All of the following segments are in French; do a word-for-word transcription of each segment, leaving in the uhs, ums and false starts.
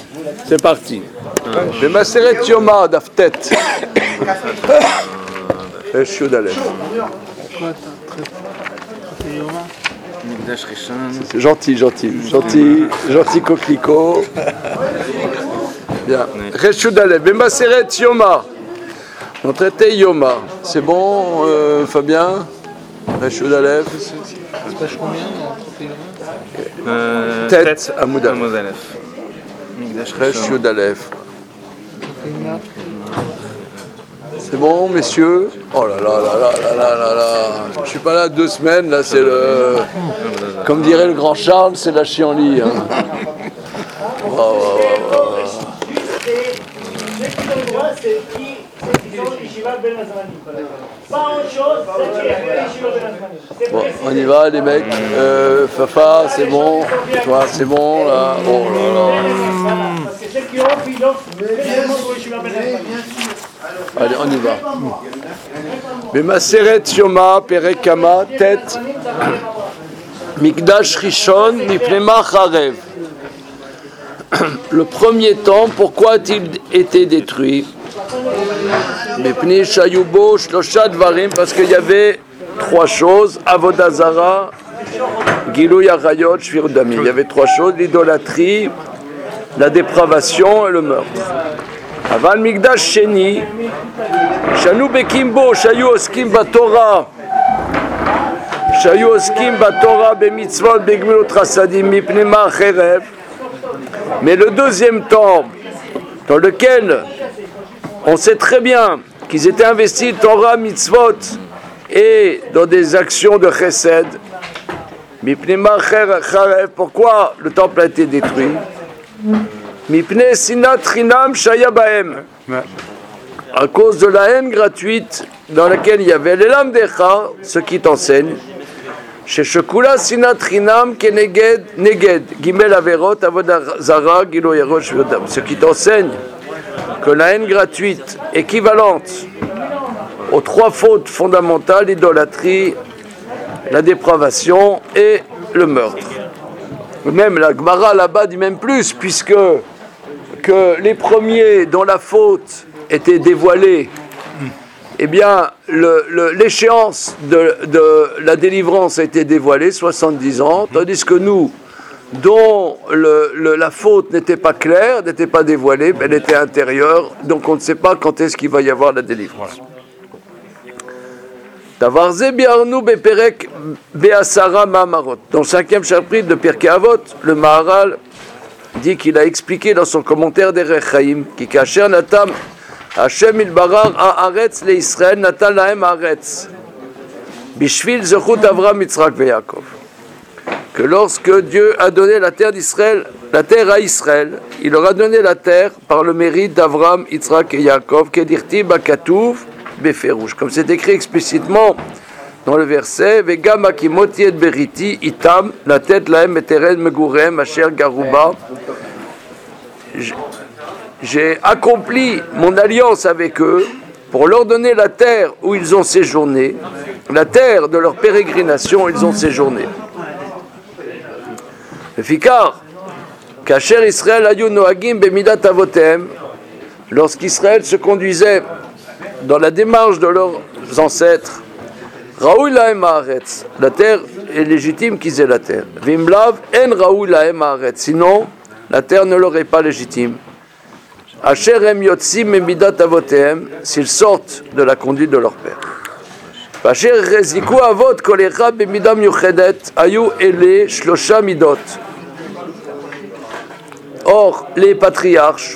C'est parti. Bemaseret Yoma Daftet. Resh Yud Aleph. C'est gentil, gentil, gentil, gentil coquelicot. Bien. Resh Yud Aleph. Bemaseret Yoma. On traitait Yoma. C'est bon, euh, Fabien? Resh Yud Aleph. C'est page combien? Euh, Tête à Moudalef. Resh Yud Aleph. C'est bon, messieurs? Oh là là là là là là là là. Je suis pas là deux semaines, là c'est le... Comme dirait le grand Charles, c'est la chienlit. Hein. Oh, oh, oh, oh. Bon, on y va les mecs. Euh, Fafa, c'est bon. Toi, c'est bon là. Oh là là. Allez, on y va. Bemaseret Yoma, Perekama, tête. Mikdash Rishon, Mipnema Charev. Le premier temps, pourquoi a-t-il été détruit? Mipni Shayubo, Shlosha Dvarim, parce qu'il y avait trois choses. Avodah Zara, Gilui Arayot, Shvir Damim. Il y avait trois choses, l'idolâtrie, la dépravation et le meurtre. Aval Mikdash Sheni, Shanu Bekimbo, Shayu Oskim Batorah, Shayu Oskim Batorah, Bemitzvot, Begmilot Rasadim, Mipnema Cherev. Mais le deuxième temps, dans lequel on sait très bien qu'ils étaient investis Torah, Mitzvot et dans des actions de Chesed, Mipnema Cherev, pourquoi le temple a été détruit? Mipne Sinat Rinam Shaya Bahem, à cause de la haine gratuite dans laquelle il y avait l'Elam Decha, ce qui t'enseigne. Chez Shekula Sinat Rinam Keneged Neged Gimel Averot Avodah Zara Gilo Yerosh Vodam, ce qui t'enseigne que la haine gratuite équivalente aux trois fautes fondamentales, l'idolâtrie, la dépravation et le meurtre. Même la Gemara là-bas dit même plus, puisque que les premiers dont la faute était dévoilée, eh bien, le, le, l'échéance de, de la délivrance a été dévoilée, soixante-dix ans, tandis que nous, dont le, le, la faute n'était pas claire, n'était pas dévoilée, elle était intérieure, donc on ne sait pas quand est-ce qu'il va y avoir la délivrance. Dans le cinquième chapitre de Pirkei Avot, le Maharal dit qu'il a expliqué dans son commentaire des Rechaim qui kasher natam Hashem ilbarar haaretz le Israël natan lahem haaretz bishvil zechut Avram Yitzhak ve Yaakov, que lorsque Dieu a donné la terre d'Israël, la terre à Israël, il leur a donné la terre par le mérite d'Avram, Yitzhak et Yaakov, kedirti bakatuv beferush, comme c'est écrit explicitement dans le verset Vegam akimoti et beriti itam la tête lahem eteren megurem asher garuba. J'ai accompli mon alliance avec eux pour leur donner la terre où ils ont séjourné, la terre de leur pérégrination où ils ont séjourné. Fikar kasher Israël ayu noagim bemidat avotem, lorsqu'Israël se conduisait dans la démarche de leurs ancêtres, Raoul lahem haaretz, la terre est légitime qu'ils aient la terre. Vimlav en Raoul lahem haaretz, sinon la terre ne leur est pas légitime. Asher em yotzim memidat avotem, s'ils sortent de la conduite de leur père. Asher reziku avot kol echad bemidah miuchedet ayu ele shlosha midot. Or, les patriarches,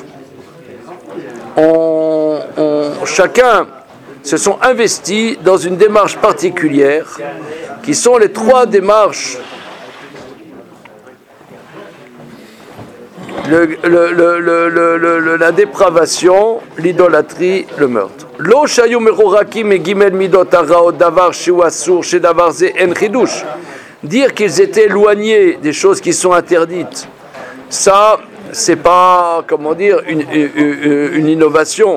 ont, ont, chacun se sont investis dans une démarche particulière, qui sont les trois démarches. Le, le, le, le, le, le, la dépravation, l'idolâtrie, le meurtre. Lo shayu mechorakim et gimel midot haraot davar shu asur chez davar ze en chidush. Dire qu'ils étaient éloignés des choses qui sont interdites, ça, c'est pas, comment dire, une, une, une innovation.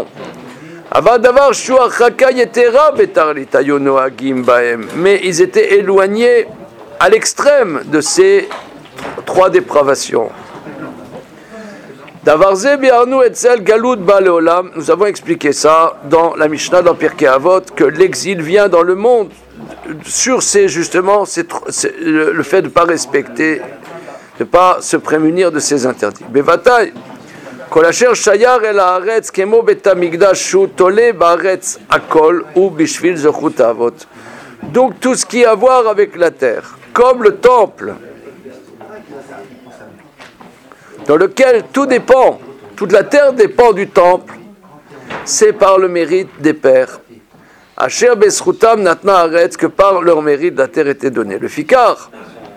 Mais ils étaient éloignés à l'extrême de ces trois dépravations. Davarze biarnu etzel galut baleolam. Nous avons expliqué ça dans la Mishnah dans Pirkei Avot, que l'exil vient dans le monde sur ces justement c'est, c'est, le, le fait de ne pas respecter, de ne pas se prémunir de ces interdits. Bevatay. Kolacher shayar el haaretz kemo bet hamikdash shu tole baaretz akol ou bishvil zochut avot. Donc tout ce qui a à voir avec la terre, comme le temple, dans lequel tout dépend, toute la terre dépend du temple, c'est par le mérite des pères. Asher besrutam natna haaretz, que par leur mérite la terre était donnée. Le fikar.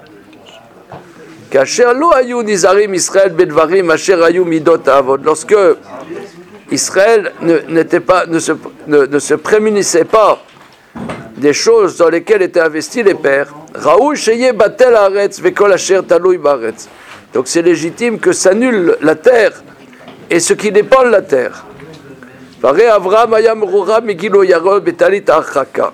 Kasher lo ayu nizarim Israël bedvarim asher ayu midot avod. Lorsque Israël ne, n'était pas, ne se, ne, ne se prémunissait pas des choses dans lesquelles étaient investis les pères, Raoul sheye batel haaretz vekol asher talui baaretz. Donc c'est légitime que s'annule la terre et ce qui dépend de la terre. Varé Avram ayam rura migilo yarol betalit achaka.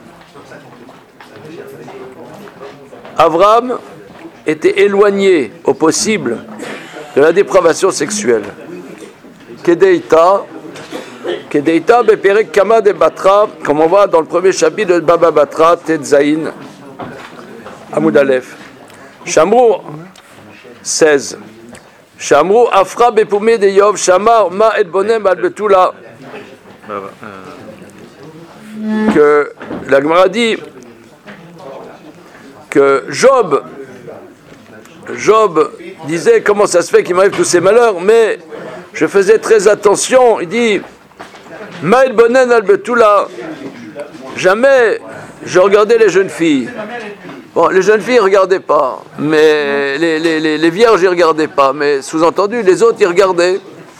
Avram était éloigné au possible de la dépravation sexuelle. Kedeita, Kedeita beperek kama de Batra, comme on voit dans le premier chapitre de Baba Batra, Tetzaïn, Amoud Aleph. Shamrou seize. Shamrou afra bepoumé de Yov, Shamar ma et bonem al betula. Que la Gemara dit que Job Job disait comment ça se fait qu'il m'arrive tous ces malheurs, mais je faisais très attention. Il dit Ma'il bonen al betula, jamais je regardais les jeunes filles. Bon, les jeunes filles ne regardaient pas, mais les, les, les, les vierges ne regardaient pas, mais sous-entendu, les autres ils regardaient.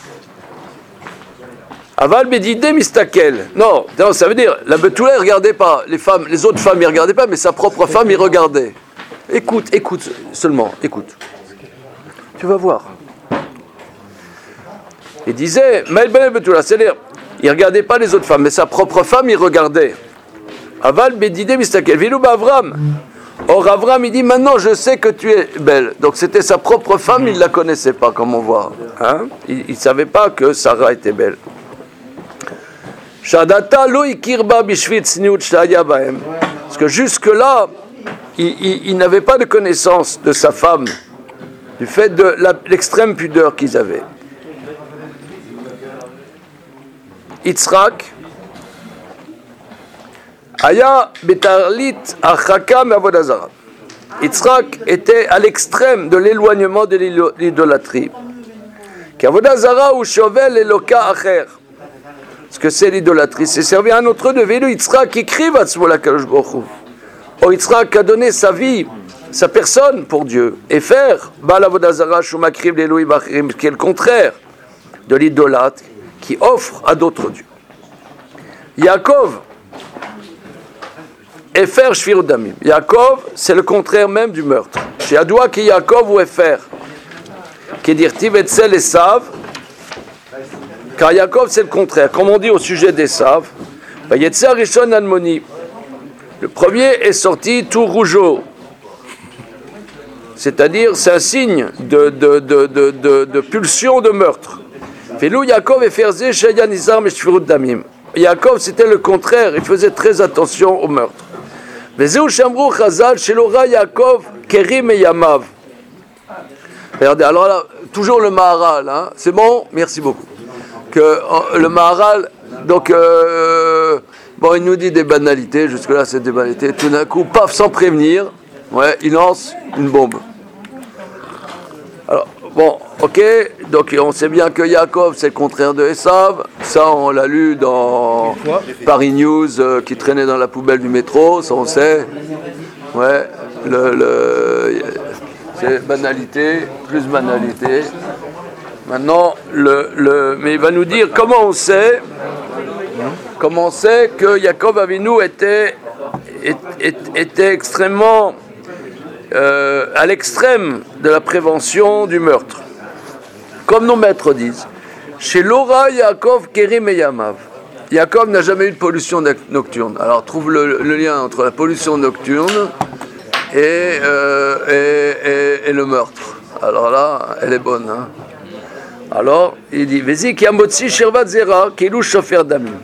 Aval bedide mistakel. Non, non, ça veut dire la betula ne regardait pas, les femmes, les autres femmes ne regardaient pas, mais sa propre femme y regardait. Écoute, écoute seulement, écoute. Tu vas voir. Il disait, c'est-à-dire, il ne regardait pas les autres femmes, mais sa propre femme, il regardait. Aval bedide mistakel. Vilou Avram. Or Avram, il dit, maintenant je sais que tu es belle. Donc c'était sa propre femme, il ne la connaissait pas, comme on voit. Hein? Il ne savait pas que Sarah était belle. Shadata lo ikirba bishvit sniut shtaya bahem. Parce que jusque-là, il, il, il n'avait pas de connaissance de sa femme, du fait de la, l'extrême pudeur qu'ils avaient. Yitzhak, Aya betarlit achaka me'avodazara. Yitzhak était à l'extrême de l'éloignement de l'idolâtrie. Qu'avodazara ou shovel eloka acher. Ce que c'est l'idolâtrie, c'est servir à un autre de vélo. Yitzhak écrit Vatsmola Kadosh Baruch Hu. Or Yitzhak a donné sa vie, sa personne pour Dieu. Et faire Baal Avodazara Shumakriv l'Elohim Achirim, qui est le contraire de l'idolâtre qui offre à d'autres dieux. Yaakov, Efer Shvirut Damim. Yaakov, c'est le contraire même du meurtre. Chez Adoua qui Yaakov ou Efer, qui dit Etzel et Sav. Car Yaakov, c'est le contraire. Comme on dit au sujet d'Esav, Vayetzer Rishon Almoni. Le premier est sorti tout rougeau. C'est-à-dire, c'est un signe de, de, de, de, de, de pulsion de meurtre. Filou Yaakov et Ferzé Shayan Izar Meshvirut Damim. Yaakov, c'était le contraire. Il faisait très attention au meurtre. Vezeu Shamrou Chazal Shelora Yaakov Kerim et Yamav. Regardez, alors là, toujours le Maharal. Hein. C'est bon? Merci beaucoup. Que le Maharal, donc, euh, bon, il nous dit des banalités, jusque-là c'est des banalités, tout d'un coup, paf, sans prévenir, ouais, il lance une bombe. Alors, bon, ok, donc on sait bien que Yaakov c'est le contraire de Esav, ça on l'a lu dans Paris News euh, qui traînait dans la poubelle du métro, ça on sait, ouais, le, le, c'est banalité, plus banalité. Maintenant, le, le, mais il va nous dire comment on sait, comment on sait que Yaakov Avinu était, était, était extrêmement euh, à l'extrême de la prévention du meurtre. Comme nos maîtres disent, chez Laura Yaakov Kerim et Yamav. Yaakov n'a jamais eu de pollution nocturne. Alors trouve le, le lien entre la pollution nocturne et, euh, et, et, et le meurtre. Alors là, elle est bonne. Hein. Alors, il dit, Vezi ki amotzi shirvat zera, keilu shofer damim.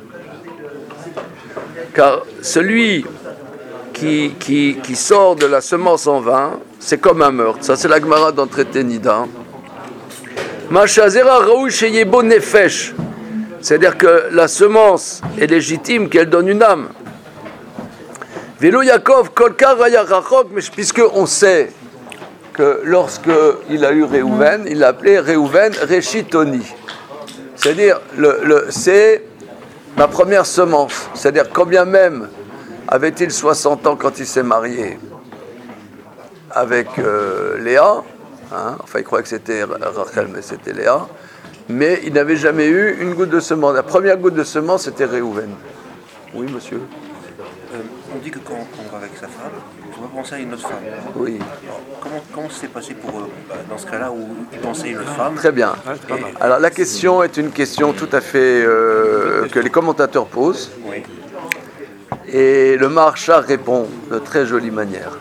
Car celui qui, qui, qui sort de la semence en vain, c'est comme un meurtre. Ça, c'est la Gemara dans le traité Nida. Masha zera raoui sheyebo nefesh. C'est-à-dire que la semence est légitime, qu'elle donne une âme. Velo Yaakov kolkar raya rachok, mais puisqu'on sait que lorsqu'il a eu Réhouven, il l'a appelé Réhouven Reshitoni. C'est-à-dire, le, le, c'est ma première semence. C'est-à-dire, combien même avait-il soixante ans quand il s'est marié avec euh, Léa, hein, enfin il croyait que c'était Rachel, mais c'était Léa, mais il n'avait jamais eu une goutte de semence. La première goutte de semence, c'était Réhouven. Oui, monsieur. Euh, on dit que quand on va avec sa femme, on va penser à une autre femme. Oui. Alors, comment, comment c'est passé pour eux dans ce cas-là où il pensait à une autre femme? Très bien. Et... Alors la question est une question tout à fait euh, que les commentateurs posent. Oui. Et le Maharsha répond de très jolie manière.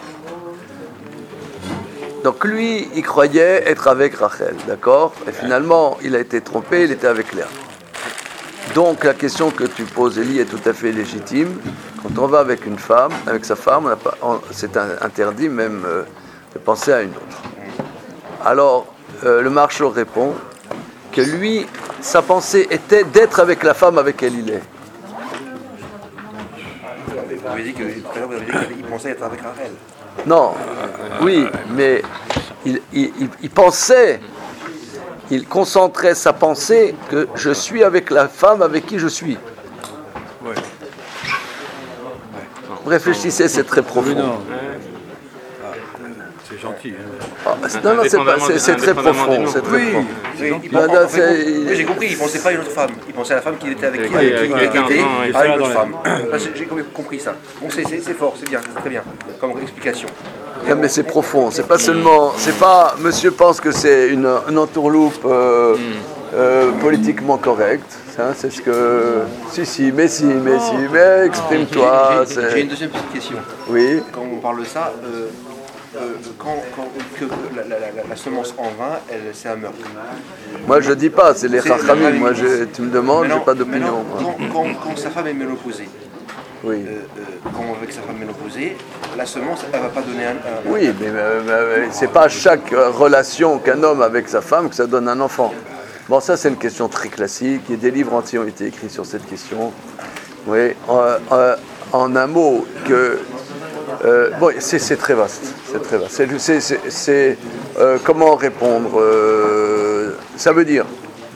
Donc lui, il croyait être avec Rachel, d'accord? Et finalement, il a été trompé, il était avec Léa. Donc la question que tu poses, Elie, est tout à fait légitime. Quand on va avec une femme, avec sa femme, on n'a pas, on, c'est un, interdit même euh, de penser à une autre. Alors, euh, le Maharsha répond que lui, sa pensée était d'être avec la femme avec laquelle il est. Vous avez dit que tout à l'heure, vous avez dit qu'il pensait être avec Rachel. Non, oui, mais il, il, il, il pensait, il concentrait sa pensée que je suis avec la femme avec qui je suis. Ouais. Réfléchissez, c'est très profond. Non. C'est gentil. Ah, non, non, c'est, pas, c'est, c'est très profond. C'est très Oui, profond. oui, il pense, en fait, oui, j'ai compris, il ne pensait pas à une autre femme. Il pensait à la femme qui était avec qui, avec qui il était, à une autre femme. J'ai compris ça. Bon, c'est, c'est, c'est fort, c'est bien, c'est très bien, comme explication. Non, mais c'est profond, c'est pas seulement, c'est pas, monsieur pense que c'est une, une entourloupe euh, euh, politiquement correcte, hein, c'est ce que, si, si, mais si, mais si, mais exprime-toi. J'ai, j'ai, j'ai une deuxième petite question. Oui. Quand on parle de ça, euh, euh, quand, quand que la, la, la, la semence en vin, elle, c'est un meurtre. Moi je dis pas, c'est les Chachamim, moi je, tu me demandes, non, j'ai pas d'opinion. Non, quand, quand, quand sa femme est ménopausée, oui. Euh, euh, quand avec sa femme ménopausée, la semence, elle ne va pas donner un... un oui, mais, mais, mais c'est pas chaque relation qu'un homme avec sa femme que ça donne un enfant. Bon, ça c'est une question très classique, et des livres entiers ont été écrits sur cette question. Oui, en, en, en un mot, que... Euh, bon, c'est, c'est très vaste, c'est très vaste. C'est, c'est, c'est, c'est euh, comment répondre euh, ça veut dire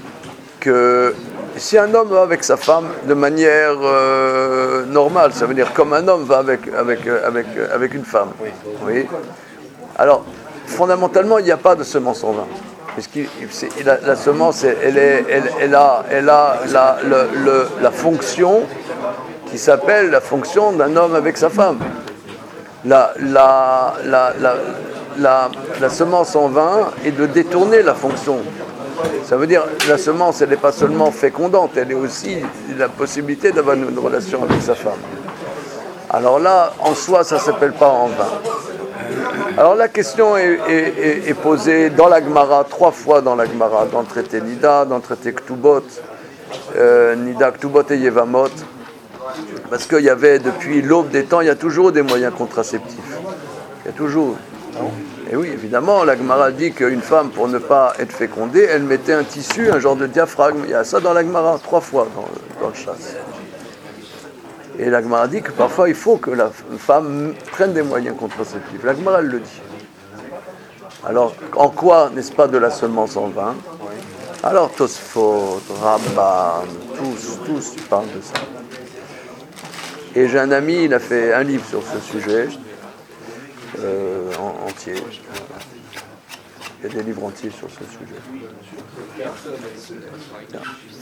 que si un homme va avec sa femme de manière euh, normale, ça veut dire comme un homme va avec, avec, avec, avec une femme. Oui. Oui. Alors, fondamentalement, il n'y a pas de semence en vin. Puisqu'il, la, la semence, elle, est, elle, elle a, elle a la, le, le, la fonction qui s'appelle la fonction d'un homme avec sa femme. La, la, la, la, la, la semence en vin est de détourner la fonction. Ça veut dire la semence, elle n'est pas seulement fécondante, elle est aussi la possibilité d'avoir une relation avec sa femme. Alors là, en soi, ça ne s'appelle pas en vin. Alors la question est, est, est, est posée dans la Gemara, trois fois dans la Gemara, dans le traité Nida, dans le traité Ktubot, euh, Nida, Ktubot et Yevamot, parce qu'il y avait, depuis l'aube des temps, il y a toujours des moyens contraceptifs. Il y a toujours. Et oui, évidemment, la Gemara dit qu'une femme, pour ne pas être fécondée, elle mettait un tissu, un genre de diaphragme. Il y a ça dans la Gemara, trois fois dans, dans le chasse. Et la Gemara dit que parfois, il faut que la femme prenne des moyens contraceptifs. La Gemara, elle le dit. Alors, en quoi n'est-ce pas de la semence en vin? Alors, Tosfot, Rambam, tous, tous parlent de ça. Et j'ai un ami, il a fait un livre sur ce sujet. Euh, en, entier. Il y a des livres entiers sur ce sujet. Bien.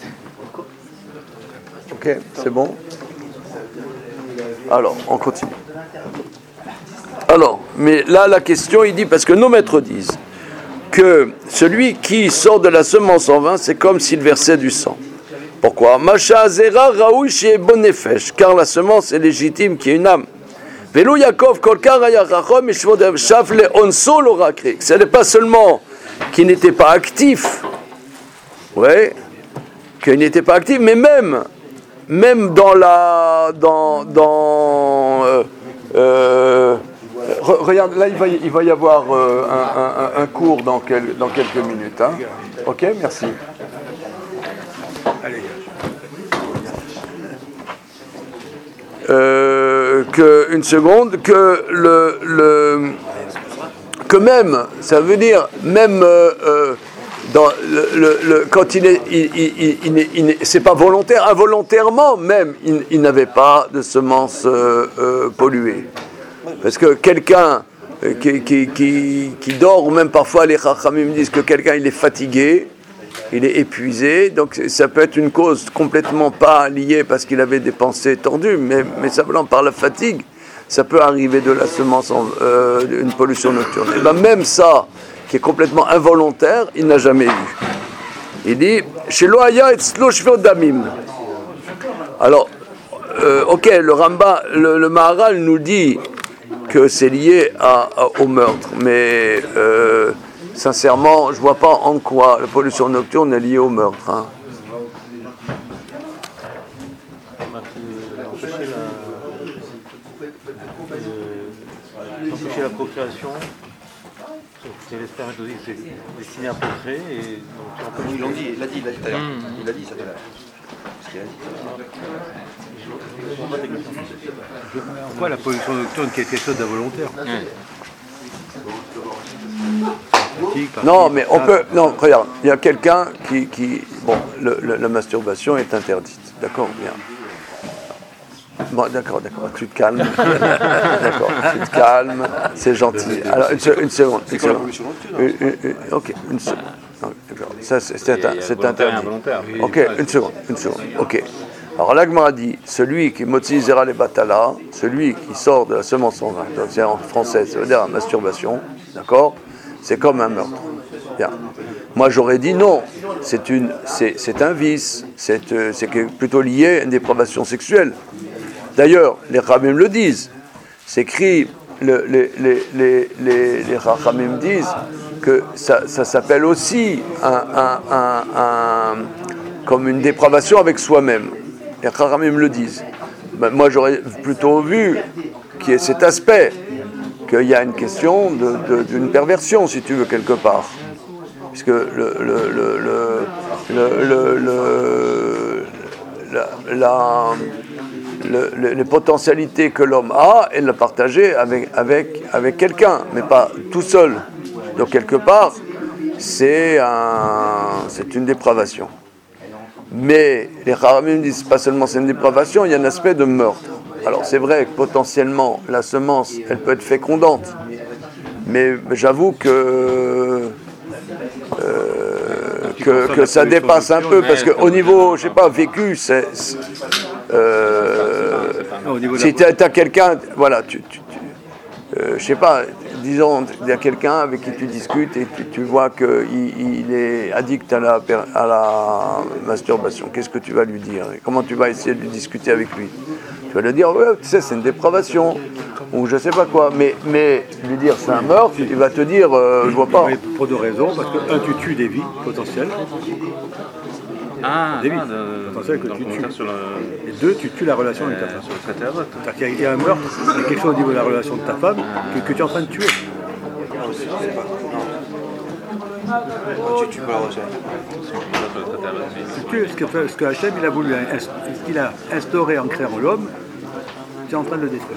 Ok, c'est bon? Alors, on continue. Alors, mais là, la question, il dit, parce que nos maîtres disent que celui qui sort de la semence en vin, c'est comme s'il versait du sang. Pourquoi? Macha Zera Raoui chez Bonefesh, car la semence est légitime, qui est une âme. Velo Yaakov Kolkar Ayachachom Shafle Onso Lorakri. Ce n'est pas seulement qu'il n'était pas actif Oui, qu'il n'était pas actif, mais même, même dans la... Dans, dans, euh, euh, re, regarde, là, il va, il va y avoir euh, un, un, un cours dans, quel, dans quelques minutes. Hein. Ok, merci. Allez. Euh, que, une seconde, que le, le que même, ça veut dire même euh, euh, dans le, le, le, quand il est, il, il, il, il, il c'est pas volontaire, involontairement même, il, il n'avait pas de semences euh, euh, polluées. Parce que quelqu'un qui, qui, qui, qui dort, ou même parfois les Chachamim disent que quelqu'un il est fatigué, il est épuisé, donc ça peut être une cause complètement pas liée parce qu'il avait des pensées tordues, mais, mais simplement par la fatigue, ça peut arriver de la semence, en, euh, une pollution nocturne. Et bien même ça, qui est complètement involontaire, il n'a jamais eu. Il dit, chez Loaya et Sloshvot Damim. Alors, euh, ok, le Ramba, le, le Maharal nous dit que c'est lié à, à, au meurtre, mais euh, sincèrement, je ne vois pas en quoi la pollution nocturne est liée au meurtre. Hein. Empêcher la procréation, c'est les spermatozoïdes, c'est destiné à procréer et donc tu Ils l'ont dit, il l'a dit, il l'a dit tout à l'heure. Mmh. Il l'a dit ça tout à l'heure. Ce qu'il a dit. Pourquoi la pollution nocturne qui est quelque chose d'involontaire? Mmh. Non, mais on peut. Non, regarde, il y a quelqu'un qui, qui bon, le, le, la masturbation est interdite, d'accord, bien. Bon, d'accord, d'accord, tu te calmes. D'accord, tu te calmes, c'est gentil. Alors, une, une seconde. Une seconde. Une, une, une, ok, une seconde. D'accord, ça c'est, c'est, c'est interdit. Ok, une seconde, une seconde. Ok. Alors, l'Agma a dit celui qui motisera les batala, celui qui sort de la semence en vin, donc c'est en français, ça veut dire la masturbation, d'accord, c'est comme un meurtre. Bien. Moi, j'aurais dit non, c'est, une, c'est, c'est un vice, c'est, euh, c'est plutôt lié à une dépravation sexuelle. D'ailleurs, les Chachamim le disent. C'est écrit, le, les, les, les, les, les Chachamim disent que ça, ça s'appelle aussi un, un, un, un, comme une dépravation avec soi-même. Les Chachamim le disent. Ben, moi, j'aurais plutôt vu qu'il y ait cet aspect, qu'il y a une question de, de, d'une perversion, si tu veux, quelque part. Puisque le, le, le, le, le, le, le la, la Le, le, les potentialités que l'homme a, elle l'a partagée avec, avec, avec quelqu'un, mais pas tout seul. Donc quelque part, c'est, un, c'est une dépravation. Mais les Chachamim disent pas seulement c'est une dépravation, il y a un aspect de meurtre. Alors c'est vrai que potentiellement la semence, elle peut être fécondante, mais j'avoue que euh, que, que ça dépasse un peu, parce qu'au niveau, je sais pas, vécu, c'est, c'est Euh, si tu as quelqu'un, voilà, tu, tu, tu euh, je sais pas, disons, il y a quelqu'un avec qui tu discutes et tu, tu vois qu'il il est addict à la, à la masturbation, qu'est-ce que tu vas lui dire? Comment tu vas essayer de lui discuter avec lui? Tu vas lui dire, ouais, tu sais, c'est une dépravation, ou je sais pas quoi, mais, mais lui dire c'est un meurtre, il va te dire, euh, je vois pas. Mais pour deux raisons, parce que un, tu tues des vies potentielles. Ah, des vies ah, de, potentielles que tu tues. sur le, et deux, tu tues la relation avec ta femme. Sur le traité à vote. C'est-à-dire qu'il y a un meurtre, il y a quelque chose au niveau de la relation de ta femme que, que tu es en train de tuer. Tu tues pas la relation. Tu tues ce que, ce que Hachem il a voulu, ce qu'il a instauré en créant l'homme, tu es en train de le détruire.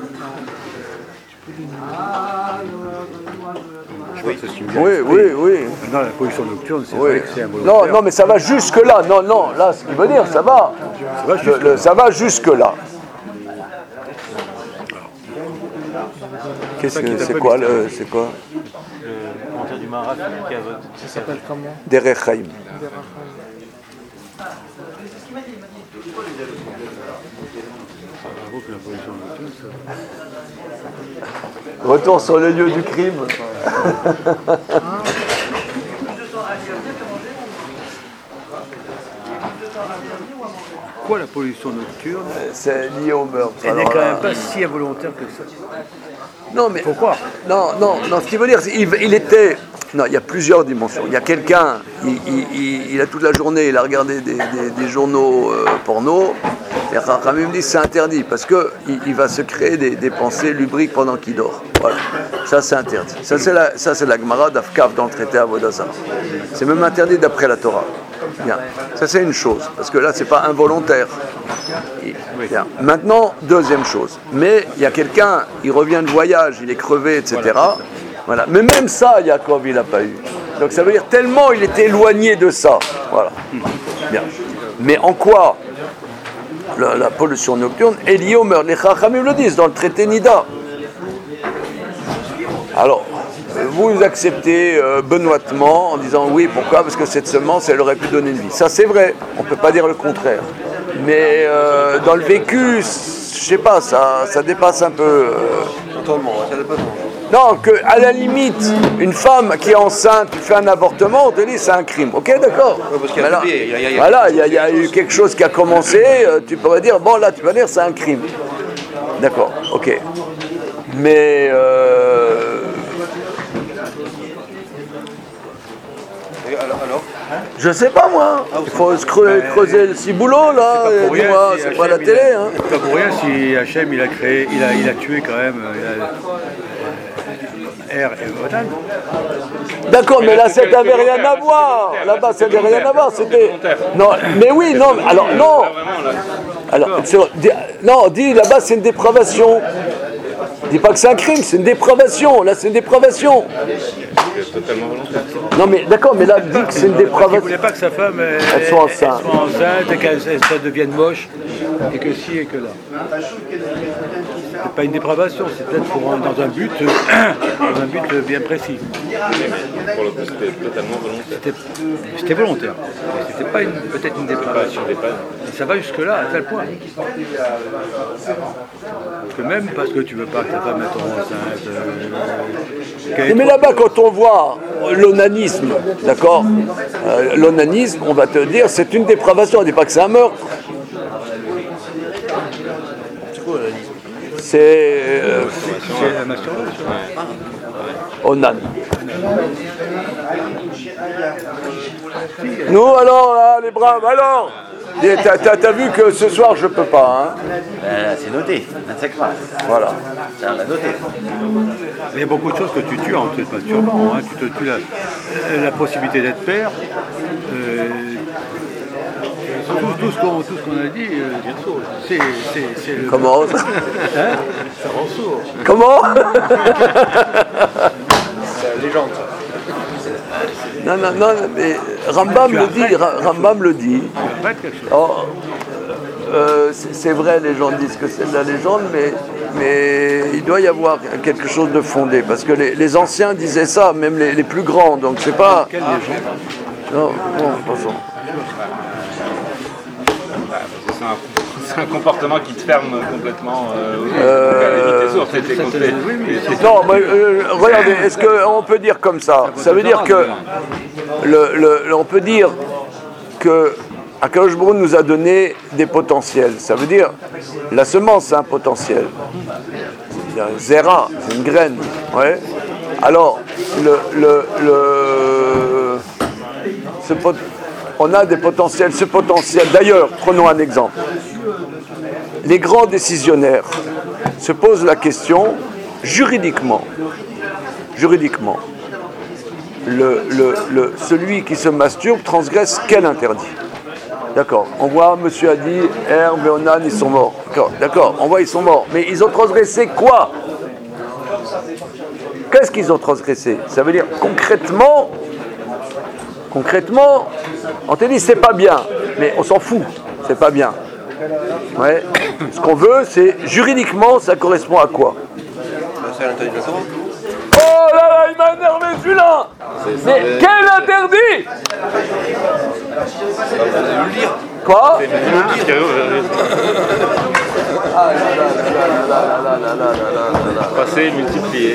Oui, oui, oui, oui. Non, la pollution nocturne, c'est oui. vrai que c'est involontaire. Non, non, mais ça va jusque-là. Non, non, là, ce qu'il veut dire, ça va. Ça va jusque-là. Le, le, ça va jusque-là. Qu'est-ce que c'est quoi le, c'est quoi le commentaire du Maharal qui a voté. Ça s'appelle comment? Derech Chaim. Retour sur le lieu du crime. Pourquoi la pollution nocturne? C'est lié au meurtre. Elle n'est quand même pas si involontaire que ça. Non, mais. Pourquoi? Non, non, non, ce qu'il veut dire, c'est qu'il il était. non, il y a plusieurs dimensions. Il y a quelqu'un, il, il, il a toute la journée, il a regardé des, des, des journaux euh, porno, et Rachamim me dit c'est interdit, parce qu'il il va se créer des, des pensées lubriques pendant qu'il dort. Voilà. Ça, c'est interdit. Ça, c'est la, ça, c'est la Gemara d'Afkav dans le traité Avodah Zarah. C'est même interdit d'après la Torah. Bien. Ça, c'est une chose, parce que là, c'est pas involontaire. Bien. Maintenant, deuxième chose. Mais il y a quelqu'un, il revient de voyage, il est crevé, et cetera. Voilà. Mais même ça, Yaakov, il n'a pas eu. Donc ça veut dire tellement il était éloigné de ça. Voilà. Bien. Mais en quoi la, la pollution nocturne est liée au meurtre? Les Chachamim le disent dans le traité Nida. Alors, vous acceptez euh, benoîtement en disant oui, pourquoi? Parce que cette semence, elle aurait pu donner une vie. Ça, c'est vrai. On ne peut pas dire le contraire. Mais euh, dans le vécu, je sais pas, ça, ça dépasse un peu. Euh... Totalement, ça dépasse. Non, qu'à la limite, une femme qui est enceinte, qui fait un avortement, on te dit c'est un crime. Ok, d'accord. Ouais, là, il y a, y a, voilà, il y, y a eu quelque chose qui a commencé, euh, tu pourrais dire, bon là, tu vas dire c'est un crime. D'accord, ok. Mais... Euh... Alors, alors je sais pas moi, il faut se creuser, creuser le ciboulot là, c'est pas pour rien, dis-moi, si c'est Hachem, pas la télé. A, hein. c'est pas pour rien si Hachem il a créé, il a, il a tué quand même il a, Er et Onan. D'accord, mais là ça n'avait rien à voir. Là-bas ça n'avait rien à voir. C'était. Non, mais oui, non, alors non. Alors, non, dis là-bas c'est une dépravation. Dis pas que c'est un crime, c'est une dépravation. Là c'est une dépravation. C'est totalement volontaire. Non mais d'accord, mais là dis que c'est une dépravation. Il voulait pas que sa femme elle, elle soit enceinte, elle soit enceinte et qu'elle devienne moche et que si et que là. C'est pas une dépravation, c'est peut-être pour dans un but, dans un but bien précis. Pour le coup, c'était totalement volontaire. C'était, c'était volontaire. Mais c'était pas une, peut-être une dépravation. Et ça va jusque là, à tel point. Que même parce que tu veux pas que ta femme soit enceinte. Euh, mais là-bas, quand on voit l'onanisme, d'accord, euh, l'onanisme, on va te dire, c'est une dépravation. On ne dit pas que c'est un meurtre. C'est quoi l'onanisme? C'est. Euh, c'est la masturbation. Onan. Nous, alors, là, les braves, alors T'as, t'as, t'as vu que ce soir, je peux pas, hein Ben, c'est noté, vingt-cinq mars. Voilà. Ça, on l'a noté. Il y a beaucoup de choses que tu tues en te masturbant. Hein. Tu te tues la, la possibilité d'être père. Euh, tout, tout, ce qu'on, tout ce qu'on a dit, euh, c'est, c'est, c'est le... Comment hein? Ça rend sourd. Comment C'est la légende, ça. Non, non, non, mais Rambam le dit, Rambam le dit. Oh, euh, c'est, c'est vrai, les gens disent que c'est de la légende, mais, mais il doit y avoir quelque chose de fondé, parce que les, les anciens disaient ça, même les, les plus grands, donc c'est pas... Quelle légende? Non, bon, passons. C'est un, c'est un comportement qui te ferme complètement euh, euh, sourd, c'était complet. Non, mais euh, regardez, est-ce qu'on peut dire comme ça? Ça veut dire que le, le, on peut dire que Akadosh Baruch Hu nous a donné des potentiels. Ça veut dire la semence, c'est un potentiel. Il y a un zera, c'est une graine. Ouais. Alors, le, le, le, ce pot, on a des potentiels. Ce potentiel, d'ailleurs, prenons un exemple. Les grands décisionnaires se posent la question juridiquement. Juridiquement, le, le, le, celui qui se masturbe transgresse quel interdit? D'accord. On voit, monsieur a dit, Herbe et Onan, ils sont morts. D'accord. D'accord. On voit, ils sont morts. Mais ils ont transgressé quoi? Qu'est-ce qu'ils ont transgressé? Ça veut dire concrètement, concrètement, on te dit c'est pas bien, mais on s'en fout, c'est pas bien. Ouais. Ce qu'on veut, c'est juridiquement, ça correspond à quoi? C'est l'interdit de la Torah. Oh là là, il m'a énervé celui-là. Mais quel interdit? Quoi? Passer, multiplier.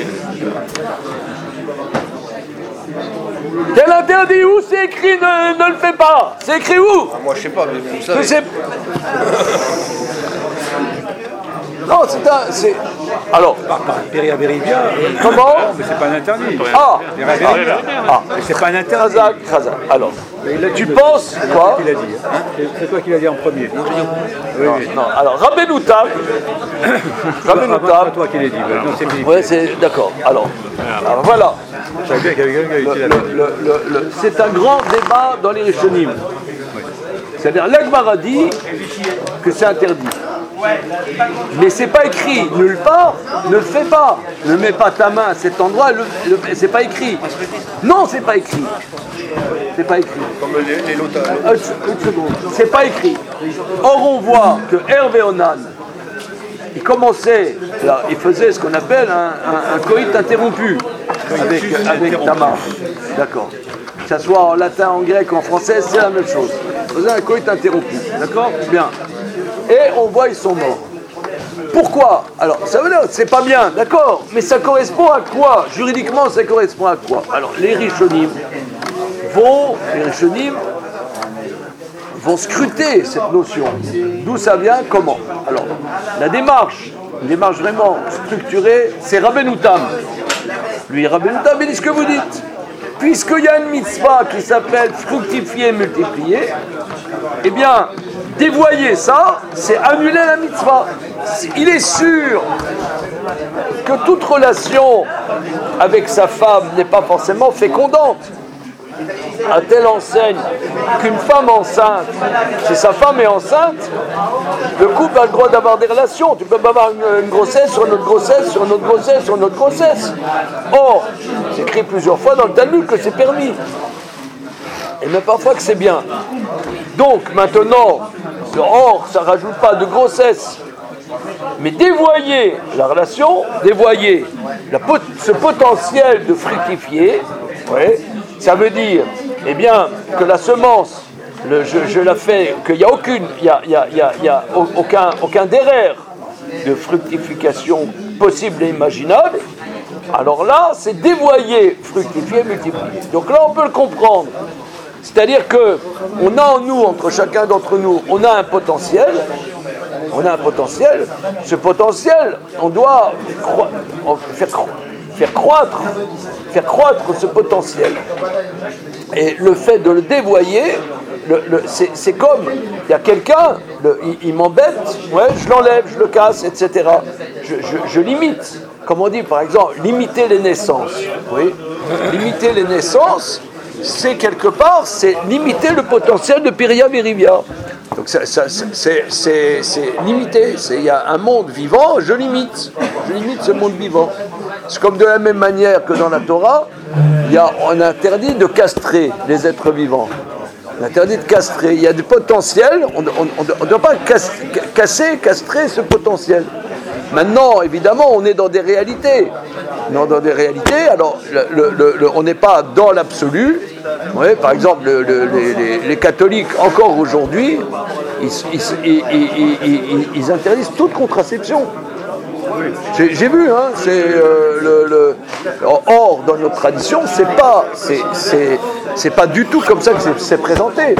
Quel interdit? Où c'est écrit ne, ne le fais pas? C'est écrit où? Ah, moi je sais pas, mais vous savez. Je sais... Non, c'est un... C'est... Alors... Par, par Péria-Vérivia. Comment? Mais c'est pas un interdit. Ah, Péria-Vérivia. ah. Mais c'est pas un interdit. Khazak, Khazak. Alors, Là, tu le- penses c'est quoi? toi qui l'as dit. Hein c'est toi qui l'as dit en premier. Oui, oui. Non, alors Rabbeinu Tam, Rabbeinu Avant, Tam, c'est toi qui l'as dit. Non, c'est Philippe. ouais, c'est d'accord. Alors, alors voilà, Je savais bien qu'il y avait quelqu'un qui Le- avait le- dit la le- le- le- c'est un grand débat dans les Rishonim. C'est-à-dire, l'Agmara dit que c'est interdit. Mais c'est pas écrit nulle part, ne le fais pas. Ne mets pas ta main à cet endroit, le, le- c'est pas écrit. Non, c'est pas écrit. C'est pas écrit. Comme les, les lotas. Une, une seconde. C'est pas écrit. Or, on voit que Hervé Onan, il commençait, là, il faisait ce qu'on appelle un, un, un coït interrompu avec, avec Tamar. D'accord. Que ce soit en latin, en grec, en français, c'est la même chose. Il faisait un coït interrompu. D'accord? Bien. Et on voit, ils sont morts. Pourquoi? Alors, ça veut dire, c'est pas bien, d'accord, mais ça correspond à quoi? Juridiquement, ça correspond à quoi? Alors, les Rishonim vont, les Rishonim vont scruter cette notion. D'où ça vient, comment? Alors, la démarche, une démarche vraiment structurée, c'est Rabbeinu Tam. Lui, Rabbeinu Tam, il dit ce que vous dites. Puisqu'il y a une mitzvah qui s'appelle fructifier, multiplier, eh bien, dévoyer ça, c'est annuler la mitzvah. Il est sûr que toute relation avec sa femme n'est pas forcément fécondante. À telle enseigne qu'une femme enceinte, si sa femme est enceinte, le couple a le droit d'avoir des relations. Tu peux pas avoir une, une grossesse sur une autre grossesse, sur une autre grossesse, sur une autre grossesse. Or, c'est écrit plusieurs fois dans le Talmud que c'est permis. Et même parfois que c'est bien. Donc maintenant, or, ça ne rajoute pas de grossesse. Mais dévoyer la relation, dévoyer la pot- ce potentiel de fructifier, ouais, ça veut dire, eh bien, que la semence, le, je, je la fais, qu'il n'y a aucune, il y a, il y a, il y a, il y a aucun, aucun derrière de fructification possible et imaginable. Alors là, c'est dévoyer, fructifier, multiplier. Donc là, on peut le comprendre. C'est-à-dire que on a en nous, entre chacun d'entre nous, on a un potentiel. On a un potentiel. Ce potentiel, on doit croi- faire, cro- faire croître, faire croître ce potentiel. Et le fait de le dévoyer, le, le, c'est, c'est comme il y a quelqu'un, le, il, il m'embête, ouais, je l'enlève, je le casse, et cetera. Je, je, je limite. Comme on dit par exemple, limiter les naissances. Oui. Limiter les naissances, c'est quelque part, c'est limiter le potentiel de Péria Vérivia. Donc ça, ça, c'est, c'est, c'est limité. Il y a un monde vivant, je limite. Je limite ce monde vivant. C'est comme de la même manière que dans la Torah, il y a, on interdit de castrer les êtres vivants. On interdit de castrer. Il y a du potentiel, on ne doit pas casse, casser, castrer ce potentiel. Maintenant, évidemment, on est dans des réalités. Non, dans des réalités, alors le, le, le, on n'est pas dans l'absolu. Ouais, par exemple, le, le, les, les, les catholiques, encore aujourd'hui, ils, ils, ils, ils, ils, ils interdisent toute contraception. J'ai, j'ai vu, hein, c'est euh, le, le. Or, dans notre tradition, c'est pas, c'est, c'est, c'est pas du tout comme ça que c'est, c'est présenté.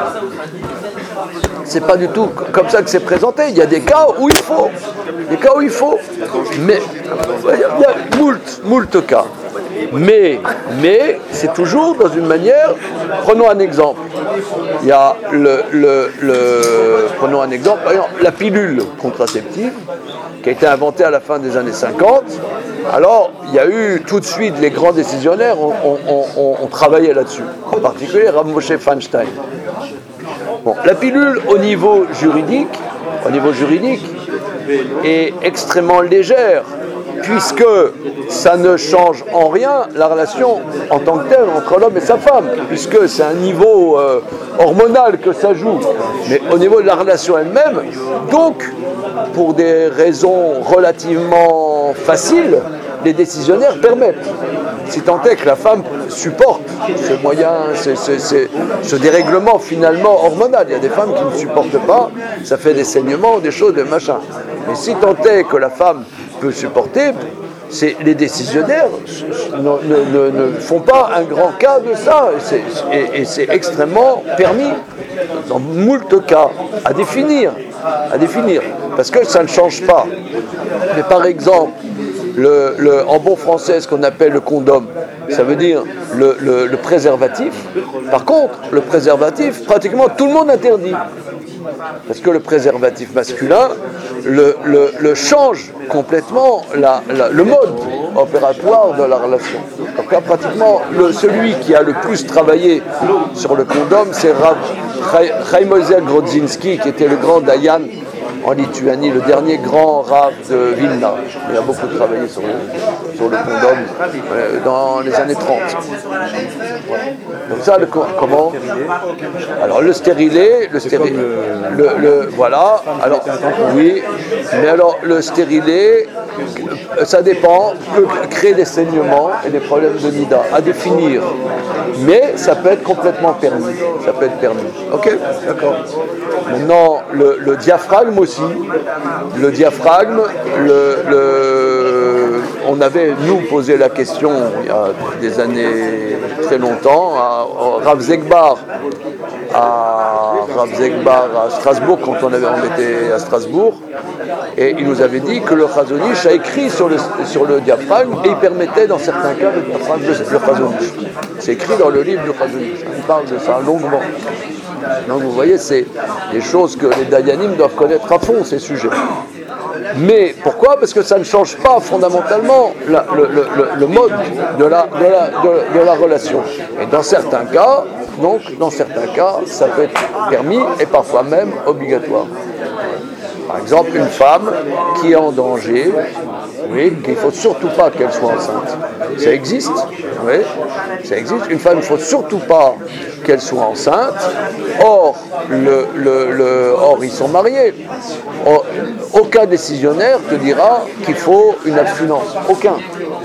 C'est pas du tout comme ça que c'est présenté. Il y a des cas où il faut, des cas où il faut, mais il y a, il y a moult, moult cas. Mais, mais c'est toujours dans une manière. Prenons un exemple. Il y a le, le, le prenons un exemple. Par exemple, la pilule contraceptive qui a été inventée à la fin des années cinquante. Alors, il y a eu tout de suite les grands décisionnaires ont, ont, ont, ont travaillé là-dessus. En particulier Rav Moshe Feinstein. Bon, la pilule au niveau juridique, au niveau juridique, est extrêmement légère, puisque ça ne change en rien la relation en tant que telle entre l'homme et sa femme, puisque c'est un niveau euh, hormonal que ça joue. Mais au niveau de la relation elle-même, donc, pour des raisons relativement faciles, les décisionnaires permettent. Si tant est que la femme supporte ce moyen, ce, ce, ce, ce dérèglement finalement hormonal. Il y a des femmes qui ne supportent pas, ça fait des saignements, des choses, des machins. Mais si tant est que la femme peut supporter, c'est, les décisionnaires ne, ne, ne, ne font pas un grand cas de ça. Et c'est, et, et c'est extrêmement permis, dans moult cas, à définir. à définir, parce que ça ne change pas. Mais par exemple, le, le, en bon français, ce qu'on appelle le condom, ça veut dire le, le, le préservatif. Par contre, le préservatif, pratiquement tout le monde interdit. Parce que le préservatif masculin le, le, le change complètement la, la, le mode opératoire de la relation. Donc là, pratiquement, le, celui qui a le plus travaillé sur le condom, c'est Rav Chaim Ozer Grodzinski, qui était le grand Dayan en Lituanie, le dernier grand Rav de Vilna. Il a beaucoup travaillé sur le, sur le condom euh, dans les années trente. Donc ça, le, comment ? Alors le stérilet, le stérilet, le, le, voilà, alors oui, mais alors le stérilet, ça dépend, peut créer des saignements et des problèmes de nida, à définir. Mais ça peut être complètement permis, ça peut être permis. Ok, d'accord. Maintenant, le, le diaphragme aussi, le diaphragme, le, le, on avait, nous, posé la question, il y a des années très longtemps, à, à Rav Zegbar, à Rav Zegbar à Strasbourg, quand on, avait, on était à Strasbourg, et il nous avait dit que le Chazon Ish a écrit sur le, sur le diaphragme, et il permettait dans certains cas le diaphragme de le Chazon Ish. C'est écrit dans le livre du Chazon Ish, il parle de ça longuement. Donc vous voyez, c'est des choses que les Dayanim doivent connaître à fond, ces sujets. Mais pourquoi ? Parce que ça ne change pas fondamentalement la, le, le, le mode de la, de, la, de, de la relation. Et dans certains cas, donc, dans certains cas, ça peut être permis et parfois même obligatoire. Par exemple, une femme qui est en danger, oui, qu'il ne faut surtout pas qu'elle soit enceinte. Ça existe, oui, ça existe. Une femme, il ne faut surtout pas qu'elle soit enceinte. Or, le, le, le, or ils sont mariés. Or, aucun décisionnaire te dira qu'il faut une abstinence. Aucun.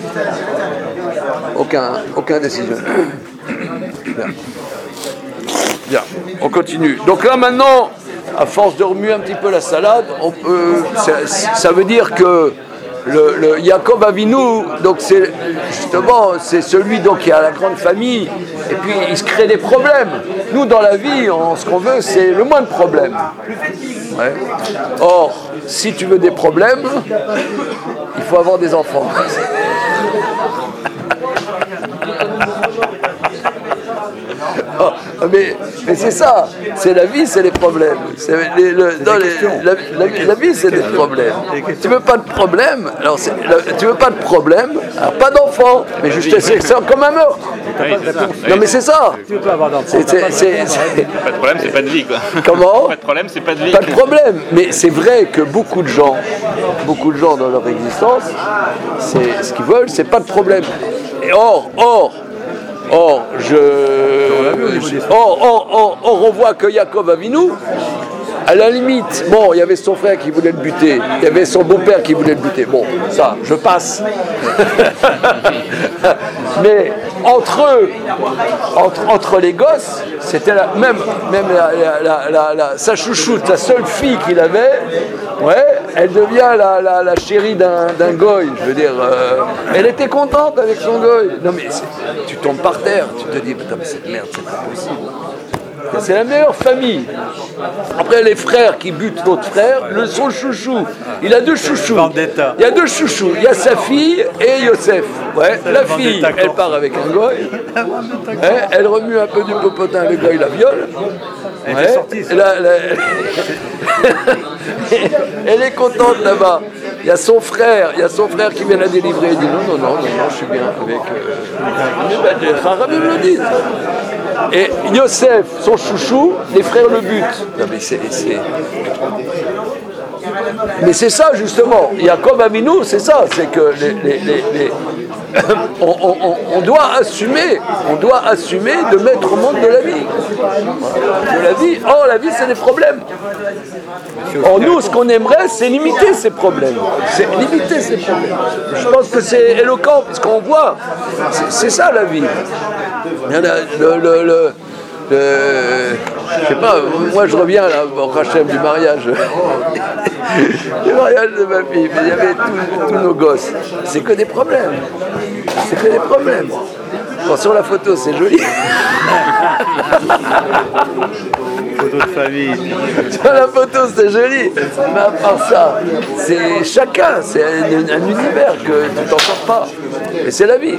Aucun, aucun décisionnaire. Bien. Bien, on continue. Donc là, maintenant, à force de remuer un petit peu la salade, on peut, ça, ça veut dire que le, le Yaakov Avinu, donc c'est justement c'est celui donc qui a la grande famille, et puis il se crée des problèmes. Nous dans la vie, on, ce qu'on veut, c'est le moins de problèmes. Ouais. Or, si tu veux des problèmes, il faut avoir des enfants. Oh, mais, mais c'est ça, c'est la vie, c'est les problèmes. C'est les, le, dans les, la, la, la vie, c'est des problèmes. Tu veux pas de problème, alors c'est, la, tu veux pas de problème, alors pas d'enfant, mais juste c'est, c'est comme un meurtre. Oui, c'est ça. Non mais c'est ça. Tu veux pas avoir d'enfant. C'est, c'est, c'est, c'est... Pas de problème, c'est pas de vie quoi. Comment ? Pas de problème, c'est pas de vie. Pas de problème, mais c'est vrai que beaucoup de gens, beaucoup de gens dans leur existence, c'est, ce qu'ils veulent, c'est pas de problème. Et or, or, Or, je, je or, or, or, or, on voit que Yaakov Avinu, à la limite, bon, il y avait son frère qui voulait le buter, il y avait son beau-père qui voulait le buter. Bon, ça, je passe. Mais entre eux, entre, entre les gosses, c'était la, même, même la, la, la, la, sa chouchoute, la seule fille qu'il avait, ouais, elle devient la, la, la chérie d'un, d'un goy. Je veux dire, euh, elle était contente avec son goy. Non mais tu tombes par terre, tu te dis, putain, mais cette merde, c'est pas possible. C'est la meilleure famille. Après les frères qui butent l'autre frère, le, son chouchou. Il a deux chouchous. Il y a deux chouchous. Il y a sa fille et Yosef. Ouais, la fille, elle part avec un goy. Ouais, elle remue un peu du popotin, le goy la viole. Ouais, la, la... elle est contente là-bas. Il y a son frère, il y a son frère qui vient la délivrer. Il dit non, non, non, non, non je suis bien avec. Euh... Les Harabim le disent. Et Yosef, son chouchou, les frères le butent. Non mais c'est, c'est... Mais c'est ça justement. Yaakov Avinu, c'est ça, c'est que les, les, les, les... on, on, on doit assumer, on doit assumer de mettre au monde de la vie. De la vie. Or la vie c'est des problèmes. Or nous, ce qu'on aimerait, c'est limiter ces problèmes. C'est limiter ces problèmes. Je pense que c'est éloquent, parce qu'on voit, c'est, c'est ça la vie. Le, le, le, le, le, je sais pas, moi je reviens là au Rachem du mariage, du mariage de ma fille, mais il y avait tous, tous nos gosses. C'est que des problèmes. C'est que des problèmes. Bon, sur la photo, c'est joli. photo de famille. La photo, c'est joli. Mais à part ça, c'est chacun, c'est un, un univers que tu t'en sors pas. Et c'est la vie.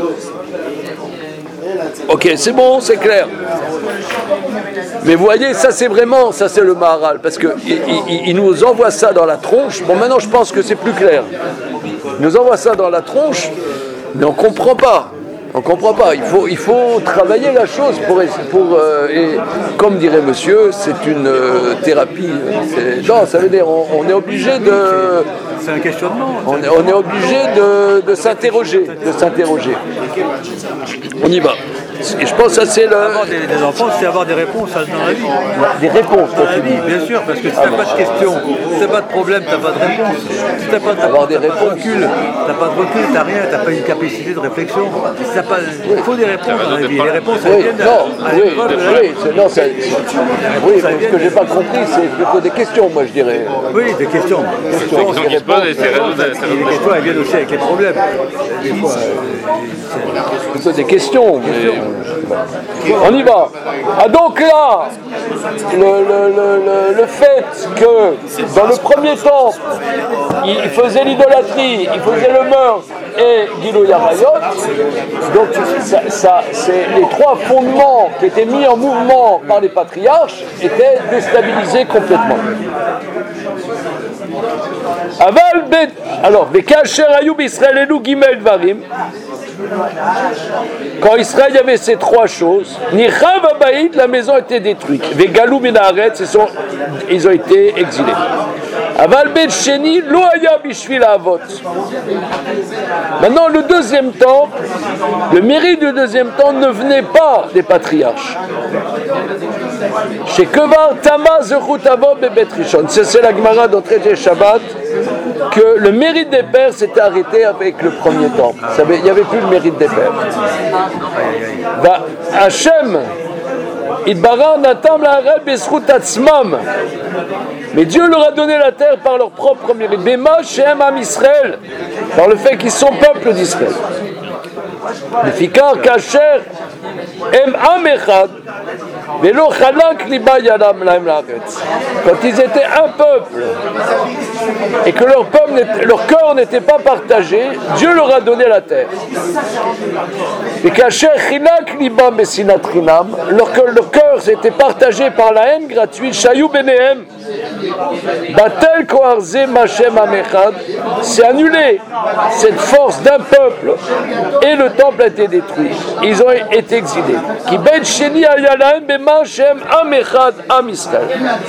Ok, c'est bon, c'est clair. Mais vous voyez, ça c'est vraiment, ça c'est le Maharal, parce qu'il il, il nous envoie ça dans la tronche. Bon, maintenant je pense que c'est plus clair. Il nous envoie ça dans la tronche, mais on ne comprend pas. On ne comprend pas. Il faut, il faut travailler la chose pour... pour euh, et comme dirait monsieur, c'est une euh, thérapie. C'est, non, ça veut dire on, on est obligé de... C'est un questionnement. On est, on est obligé de, de s'interroger. De s'interroger. On y va. Et je pense que ça c'est le... Avoir des, des enfants, c'est avoir des réponses dans la vie. Des réponses, dans la vie, bien sûr, parce que si tu n'as pas de questions, si tu n'as pas de problème, tu n'as pas de réponse. Si tu n'as pas, avoir des pas de recul, tu n'as pas de recul, tu n'as rien, tu n'as pas une capacité de réflexion. Si pas, il faut des réponses dans la vie. Les réponses, elles oui, viennent non, à oui, l'épreuve de la oui, c'est, non, c'est, oui, mais ce que j'ai pas compris, c'est plutôt des questions, moi je dirais. Oui, des questions. Des questions, qui se posent et c'est résoudre. Les questions, elles viennent aussi avec les problèmes. Des fois, plutôt des questions. Mais... On y va. Ah donc là, le, le, le, le fait que dans le premier temps, il faisait l'idolâtrie, il faisait le meurtre et Gilui Arayot, donc ça, ça, c'est les trois fondements qui étaient mis en mouvement par les patriarches étaient déstabilisés complètement. Aval bet, alors, Bekasher Ayub Israël Elu Gimel Dvarim. Quand Israël, il y avait ces trois choses. Nichav Abaïd, la maison était détruite. Vegalou Minaret, ils ont été exilés. Aval bet Sheni Lo Haya Bishvil Avot. Maintenant, le deuxième temple, le mérite du deuxième temple ne venait pas des patriarches. Chez Kevar Tama Zechut Avot Bebet Rishon. C'est la Gemara d'entrée de Shabbat que le mérite des pères s'était arrêté avec le premier temple. Il n'y avait plus le mérite des pères. Va Hachem Idbara Natam La'arel Bezchut Atzmam. Mais Dieu leur a donné la terre par leur propre mérite. Bema Shem Am Israël, par le fait qu'ils sont peuple d'Israël. Le Fikar Kacher Em Am Echad. Velo Chalak Liba Yadam Lahem La'aretz. Quand ils étaient un peuple et que leur, peuple leur cœur n'était pas partagé, Dieu leur a donné la terre. Et Kacher Chilak Liba Besinat Chinam, leur cœur s'était partagé par la haine gratuite. Shayu Benehem Batel Koarze Machem Amechad, c'est annulé cette force d'un peuple et le temple a été détruit. Ils ont été exilés. Ki Ben Sheni Ayalahem Bemachem Amechad Am Israël.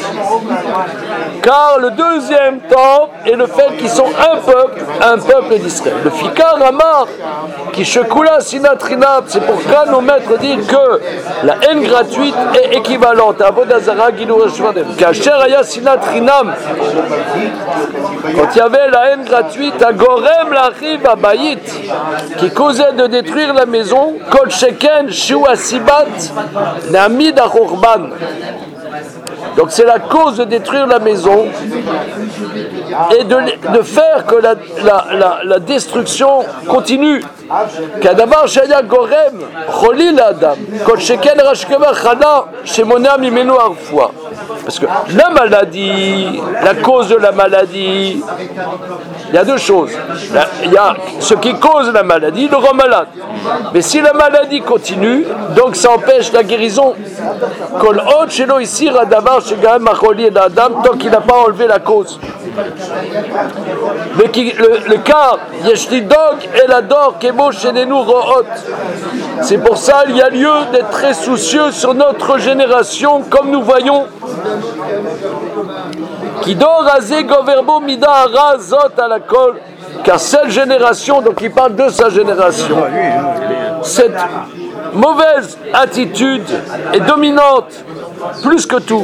Car le deuxième temple est le fait qu'ils sont un peuple, un peuple d'Israël. Le Fikar Amar qui Shekula Sinatrinab, c'est pourquoi nos maîtres disent que la haine gratuite est équivalente à Avodazara Gilui Shvadem. Kacher Aya Sinatrinam, quand il y avait la haine gratuite à Gorem Lachiv Abayit, qui causait de détruire la maison, Kol Sheken Shu Asibat Namid Achorban. Donc c'est la cause de détruire la maison et de, de faire que la, la, la, la destruction continue. Kadavar Shaya Gorem Cholil Adam Kol Sheken Rashkeva Chana Shemona Mimenu Arfoua. Parce que la maladie, la cause de la maladie, il y a deux choses. Il y a ce qui cause la maladie, le rend malade. Mais si la maladie continue, donc ça empêche la guérison. Kol Od Shelo Isir Adavar Shegaem Acholi et Adam, tant qu'il n'a pas enlevé la cause. Le, le, le cas, Yeshlidog et la Dor Kemo Shenenu Rohot. C'est pour ça qu'il y a lieu d'être très soucieux sur notre génération, comme nous voyons. Qui dort azé goverbo mida ara zot à la kol, car cette génération, donc il parle de sa génération, cette mauvaise attitude est dominante plus que tout.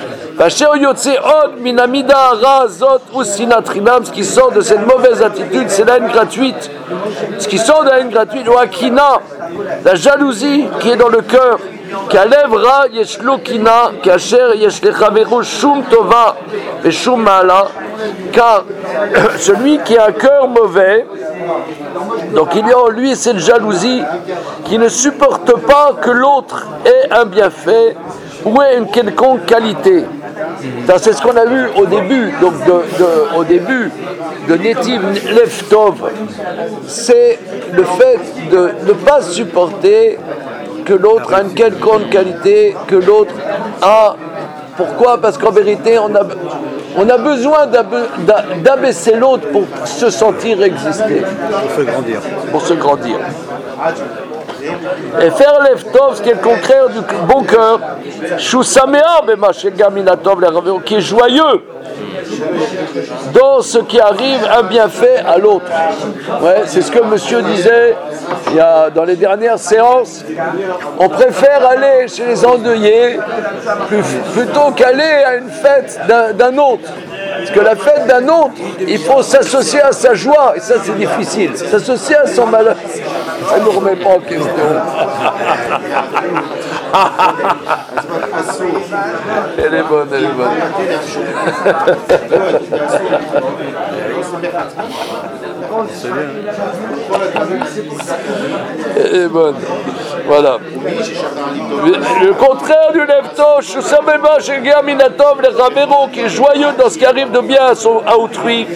Ce qui sort de cette mauvaise attitude, c'est la haine gratuite. Ce qui sort de la haine gratuite, ou akina, la jalousie qui est dans le cœur. Kalevra yeshlokina, kacher yeshlechavero shum tova et shum mala. Car celui qui a un cœur mauvais, donc il y a en lui cette jalousie qui ne supporte pas que l'autre ait un bienfait. prouver une quelconque qualité. C'est ce qu'on a vu au début, donc de, de, au début de Netiv Lev-Tov. C'est le fait de ne pas supporter que l'autre a une quelconque qualité que l'autre a. Pourquoi? Parce qu'en vérité, on a, on a besoin d'abaisser l'autre pour se sentir exister. Pour se grandir. Pour se grandir. Et faire Lev-Tov, ce qui est le contraire du bon cœur, qui est joyeux dans ce qui arrive un bienfait à l'autre. Ouais, c'est ce que monsieur disait il y a, dans les dernières séances. On préfère aller chez les endeuillés plus, plutôt qu'aller à une fête d'un, d'un autre. Parce que la fête d'un autre, il faut s'associer à sa joie, et ça c'est difficile. S'associer à son malheur, ça ne nous remet pas en question. Elle est bonne, elle est bonne. Elle est bonne. Voilà. Le contraire du Lev-Tov, le Ramero, qui est joyeux dans ce qui arrive de bien à, son, à autrui.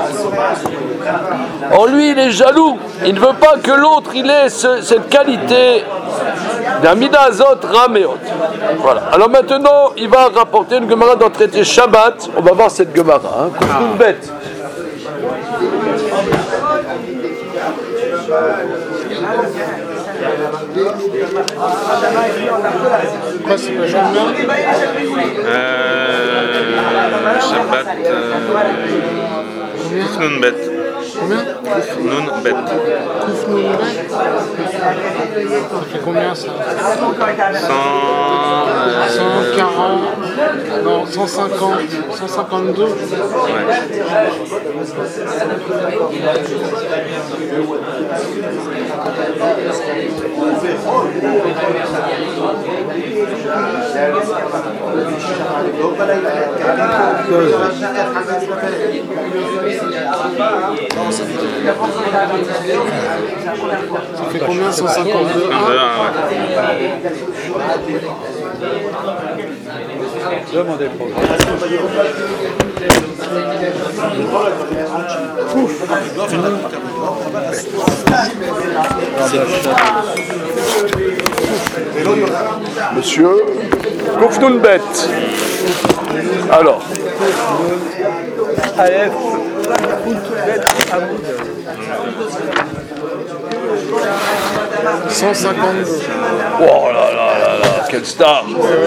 En lui, il est jaloux. Il ne veut pas que l'autre il ait ce, cette qualité d'un midazot rameot. Voilà. Alors maintenant, il va rapporter une Gemara dans le traité Shabbat. On va voir cette Gemara. Hein. Une bête. Quoi, c'est pas Jean-Bert Euh. Shabbat. Kufnun Bet. Combien? Nun Bet. Kufnun Bet. Ça fait combien ça? cent quarante. Non, cent cinquante. cent cinquante-deux. Ouais. Ça fait combien? cent cinquante-deux. Demandez le programme. Monsieur Kufnun Bet. Alors. Aleph, Bet, Hamoud. cent cinquante-deux. Oh là là là là, quelle star!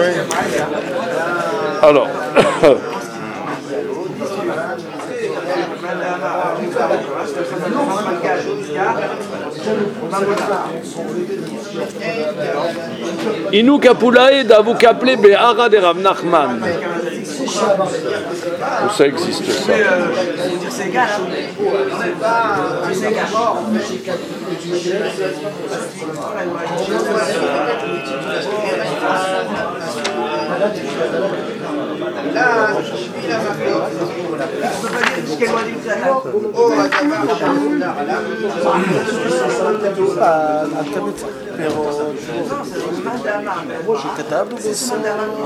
Alors. Inou Kapulaïd a vous qu'appelé Behara de Rav Nachman. Où ça existe ça? שכתבנו בסוף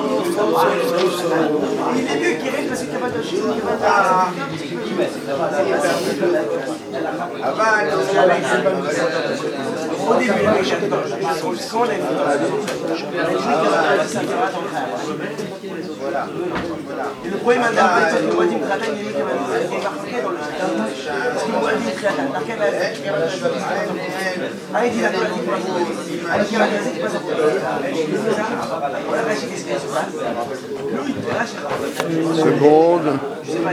Le premier mandat, c'est que moi, je me traite de lui qui m'a marqué dans le parce que moi, je me traite de laquelle elle a dit la politique, elle dit la politique, c'est pas ça. On a lâché qu'est-ce qu'elle se passe. Lui, il lâche. Seconde. Je sais pas.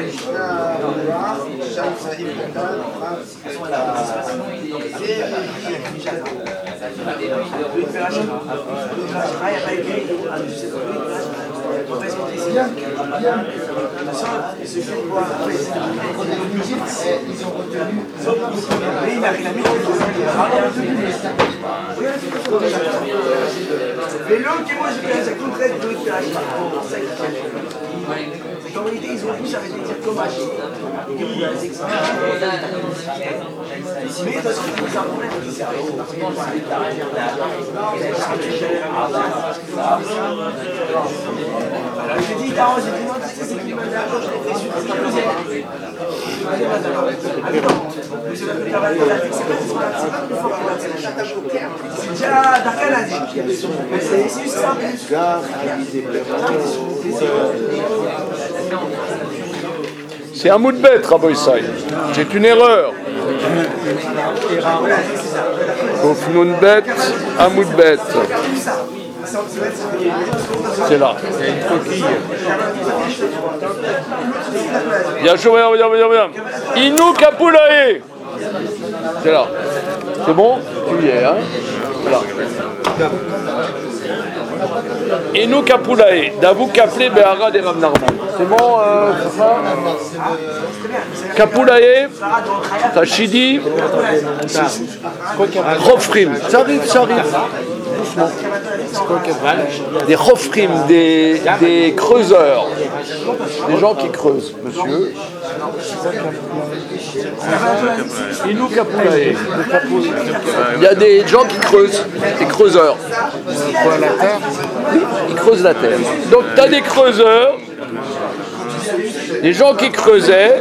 Il a réclamé mais l'homme qui moi j'ai fait, c'est contraire de l'autre. En réalité, ils ont C'est un moudbet, Rabbi Isai. C'est une erreur. Kofnunbet, un moudbet. C'est là. Il y a une coquille. Bien joué, bien, bien, bien. Inu Kapulae. C'est là. C'est bon? Tu y es, hein? Voilà. Inu Kapulae. Davou Kaplé Behara des Rav Narman. C'est bon, euh, c'est ça? Kapulae, Tachidi, Chofrim. Ça arrive, ça arrive. Doucement. Des Chofrim, des, des creuseurs. Des gens qui creusent, monsieur. Inu Kapulae. Il y a des gens qui creusent, des creuseurs. Quoi, la terre? Oui, ils creusent la terre. Donc tu as des creuseurs. Les gens qui creusaient,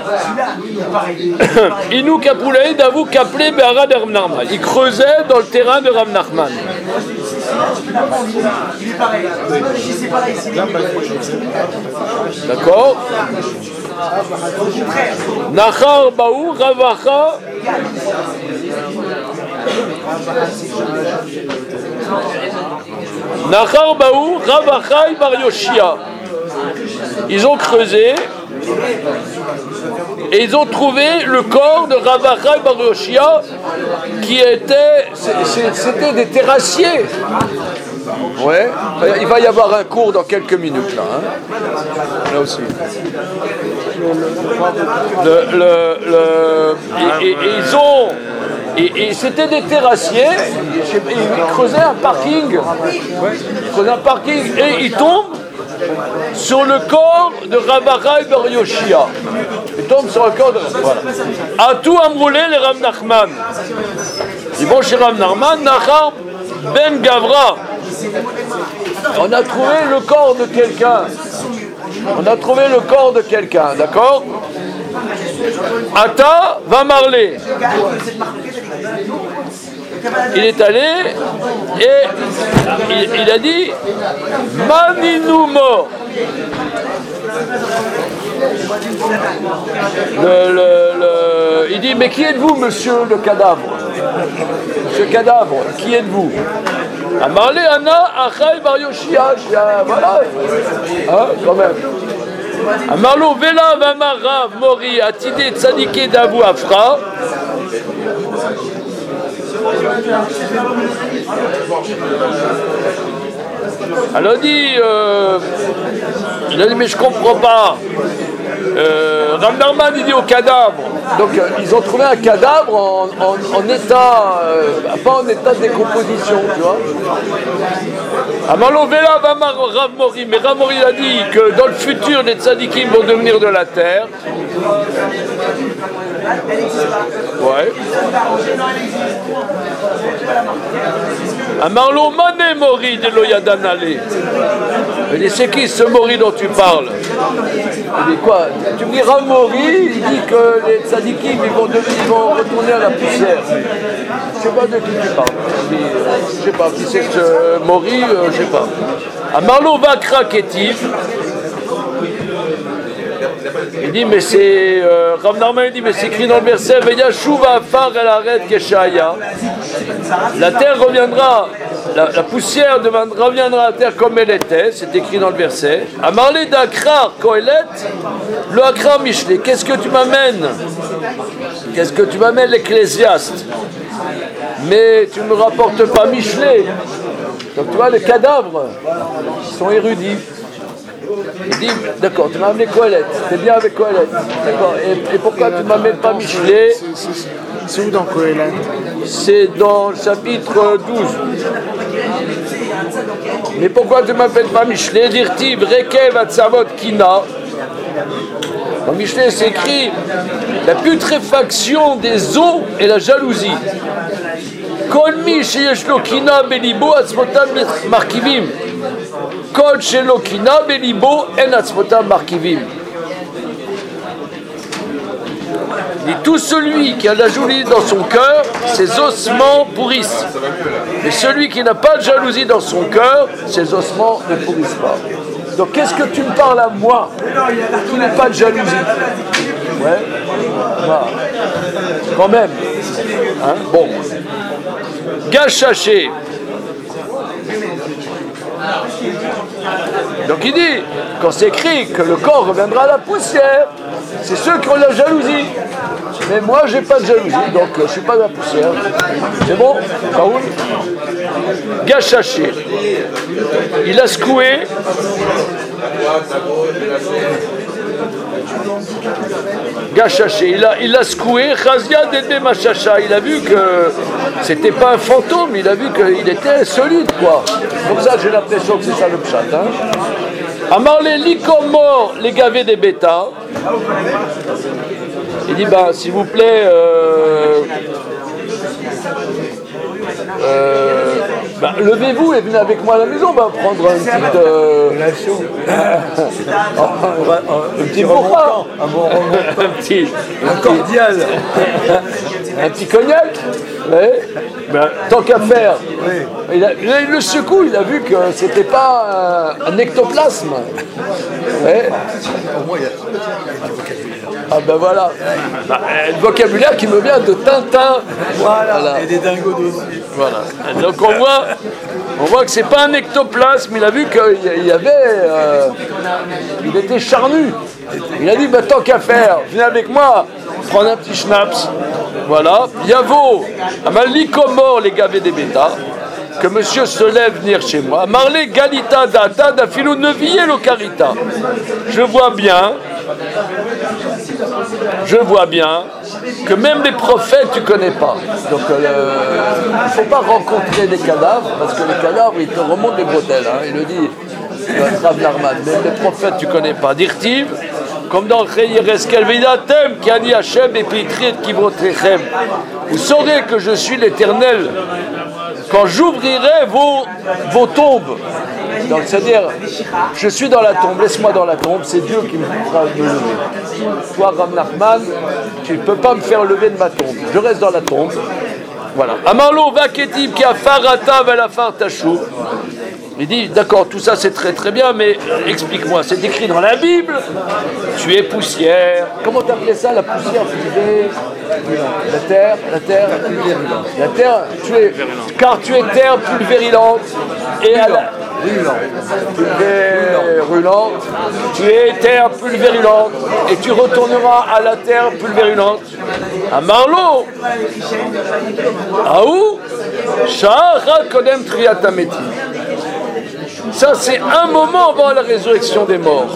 Inu Kapulae, Davou Kaplé Behara de Rav Narman. Ils creusaient dans le terrain de Rav Nachman. D'accord? Nachar Baou, Ravacha. Nachar Baou, Ravacha Bar Yoshia. Ils ont creusé et ils ont trouvé le corps de Ravacha Bar Yoshia qui était, c'était des terrassiers. Ouais, il va y avoir un cours dans quelques minutes là. Hein. Là aussi. Le, le, le, et, et, et ils ont, et, et c'était des terrassiers. Ils creusaient un parking. Ils creusaient un parking et ils tombent sur le corps de Ravacha Bar Yoshia. Ils tombent sur le corps de. Voilà. À tout amroulé les Rav Nachman. Ils vont chez Rav Nachman, Nachar Ben Gavra. On a trouvé le corps de quelqu'un. On a trouvé le corps de quelqu'un, d'accord? Ata va marler. Il est allé et il, il a dit Maninu mort. Le, le, le, il dit mais qui êtes-vous, monsieur le cadavre? Monsieur cadavre, qui êtes-vous? Amarle Anna Achai Bar Yoshia. Voilà, hein, quand même. Amarlo Vela Vamarav Mori Atide Tzadike Davu Afra. Alors il dit, euh, il a dit mais je comprends pas. Euh, Rav Narman il dit au cadavre. Donc euh, ils ont trouvé un cadavre en, en, en état, euh, pas en état de décomposition, tu vois. Amalo Vela Vamar Rav Mori, mais Rav Mori a dit que dans le futur les tzadikim vont devenir de la terre. Ouais. Amarlo Mané Mori de Loyadan Ale. Il dit c'est qui ce Mori dont tu parles? Il dit quoi? Tu me dis Rav Mori, il dit que les tzadikim ils vont, devenir, ils vont retourner à la poussière. Je sais pas de qui tu parles. Je dis, je sais pas qui c'est que ce Mori, euh, je sais pas. Amarlo Vakra Ketiv. Il dit mais c'est euh, Rav Narman il dit mais c'est écrit dans le verset Veyashuva Afar El Aret Keshaya. La terre reviendra, la, la poussière deviendra, reviendra à la terre comme elle était, c'est écrit dans le verset. Amarle d'Akrar Kohelet, le Akrar Mishlé. Qu'est-ce que tu m'amènes? Qu'est-ce que tu m'amènes l'Ecclésiaste? Mais tu ne me rapportes pas Mishlé. Donc tu vois les cadavres sont érudits. Il dit, d'accord, tu m'as amené Kohelet, t'es bien avec Kohelet, d'accord, et, et pourquoi tu ne m'amènes pas Michelet? C'est où dans Kohelet? C'est dans le chapitre douze. Mais pourquoi tu ne m'appelles pas Michelet? Dirtiv, Rekev, Atzavot, Kina. Dans Mishneh, c'est écrit la putréfaction des eaux et la jalousie. Kol mi sheyesh lo kina belibo atzmotav markivim. Kol shelo kina belibo en atzmotav markivim. Dit tout celui qui a la jalousie dans son cœur, ses ossements pourrissent. Mais celui qui n'a pas de jalousie dans son cœur, ses ossements ne pourrissent pas. Donc qu'est-ce que tu me parles à moi qui n'ai pas de jalousie? Ouais, voilà. Quand même. Hein? Bon. Gachaché. Donc il dit, quand c'est écrit que le corps reviendra à la poussière, c'est ceux qui ont la jalousie. Mais moi, j'ai pas de jalousie, donc je suis pas de la poussière. C'est bon, Raoul? Gachaché. Il a secoué. Gachaché, il a, il a secoué. Chazia Dede Machacha. Il a vu que c'était pas un fantôme, il a vu qu'il était solide, quoi. Comme ça, j'ai l'impression que c'est ça le pshat. Hein. Amarle likomor les gavés des bêtas. Il dit, bah, s'il vous plaît, euh, euh, bah, levez-vous et venez avec moi à la maison, on va prendre une petite... Euh, un petit repas, un bon repas, un petit... Un cordial. Un petit cognac, ouais. Ben, tant qu'à faire. Oui. Il, a, il a eu le secours, il a vu que c'était pas un, un ectoplasme. Ouais. Au moins, il y a un vocabulaire. Ah ben voilà. Bah, le vocabulaire qui me vient de Tintin. Voilà. Voilà. Et des dingos aussi. Voilà. Donc on voit, on voit que c'est pas un ectoplasme. Il a vu qu'il y avait, euh, il était charnu. Il a dit, bah, tant qu'à faire, venez avec moi, prendre un petit schnapps. Voilà. Yavo, Amalli Komor, les gavés des bêtas, que monsieur se lève venir chez moi. Marlé Galita Data d'Afilou Nevier Locarita. Je vois bien, je vois bien que même les prophètes tu connais pas. Donc euh, il ne faut pas rencontrer des cadavres, parce que les cadavres ils te remontent les bretelles. Hein. Il le dit, Rav Narman, même les prophètes tu connais pas. Dirtiv, comme dans Cheyereskel Vidatem, qui a dit Hachem et Pitrit Kivrotrechem. Vous saurez que je suis l'Éternel quand j'ouvrirai vos, vos tombes. Donc, c'est-à-dire, je suis dans la tombe, laisse-moi dans la tombe, c'est Dieu qui me fera me lever. Toi, Rav Nachman, tu ne peux pas me faire lever de ma tombe. Je reste dans la tombe. Voilà. Amarlo Vaketib qui a farata velafar tachou. Il dit, d'accord, tout ça c'est très très bien, mais explique-moi, c'est écrit dans la Bible, tu es poussière. Comment tu appelais ça, la poussière privée? La terre, la terre, la terre, tu es, car tu es terre pulvérilante et à la pulvérulente, tu es terre pulvérulente et tu retourneras à la terre pulvérulente. À Marlo, à où? Shahara Kodem Triatameti. Ça, c'est un moment avant la résurrection des morts.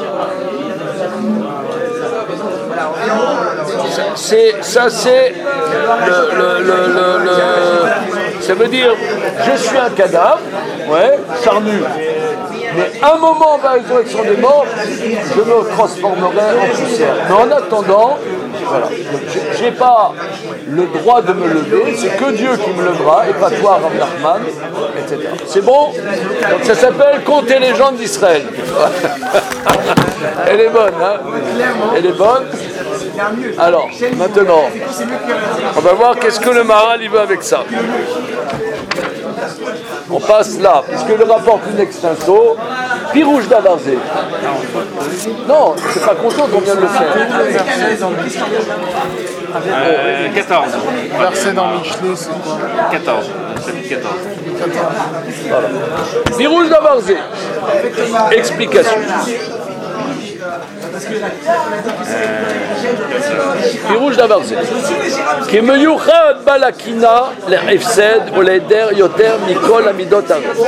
C'est, ça, c'est le, le, le, le, le, ça veut dire, je suis un cadavre, ouais, charnu. Mais un moment avant la résurrection des morts, je me transformerai en poussière. Mais en attendant, voilà, je n'ai pas le droit de me lever, c'est que Dieu qui me levera, et pas toi, Rav Nachman, et cetera. C'est bon? Donc ça s'appelle Contes et légendes d'Israël. Elle est bonne, hein? Elle est bonne. Alors, maintenant, on va voir qu'est-ce que le Maharal il veut avec ça. On passe là, puisque le rapport plus extenso, Pirouche d'Avarzé. Non, c'est pas content qu'on vient de le faire. Euh, quatorze. Verset dans Mishneh, c'est quoi? quatorze. Chapitre quatorze. Voilà. Pirouche d'Avarzé. Explication. Pirouche d'Avarzé. Qui me yuchad balakina l'efsed ou l'eder yoter mikol amidot aret.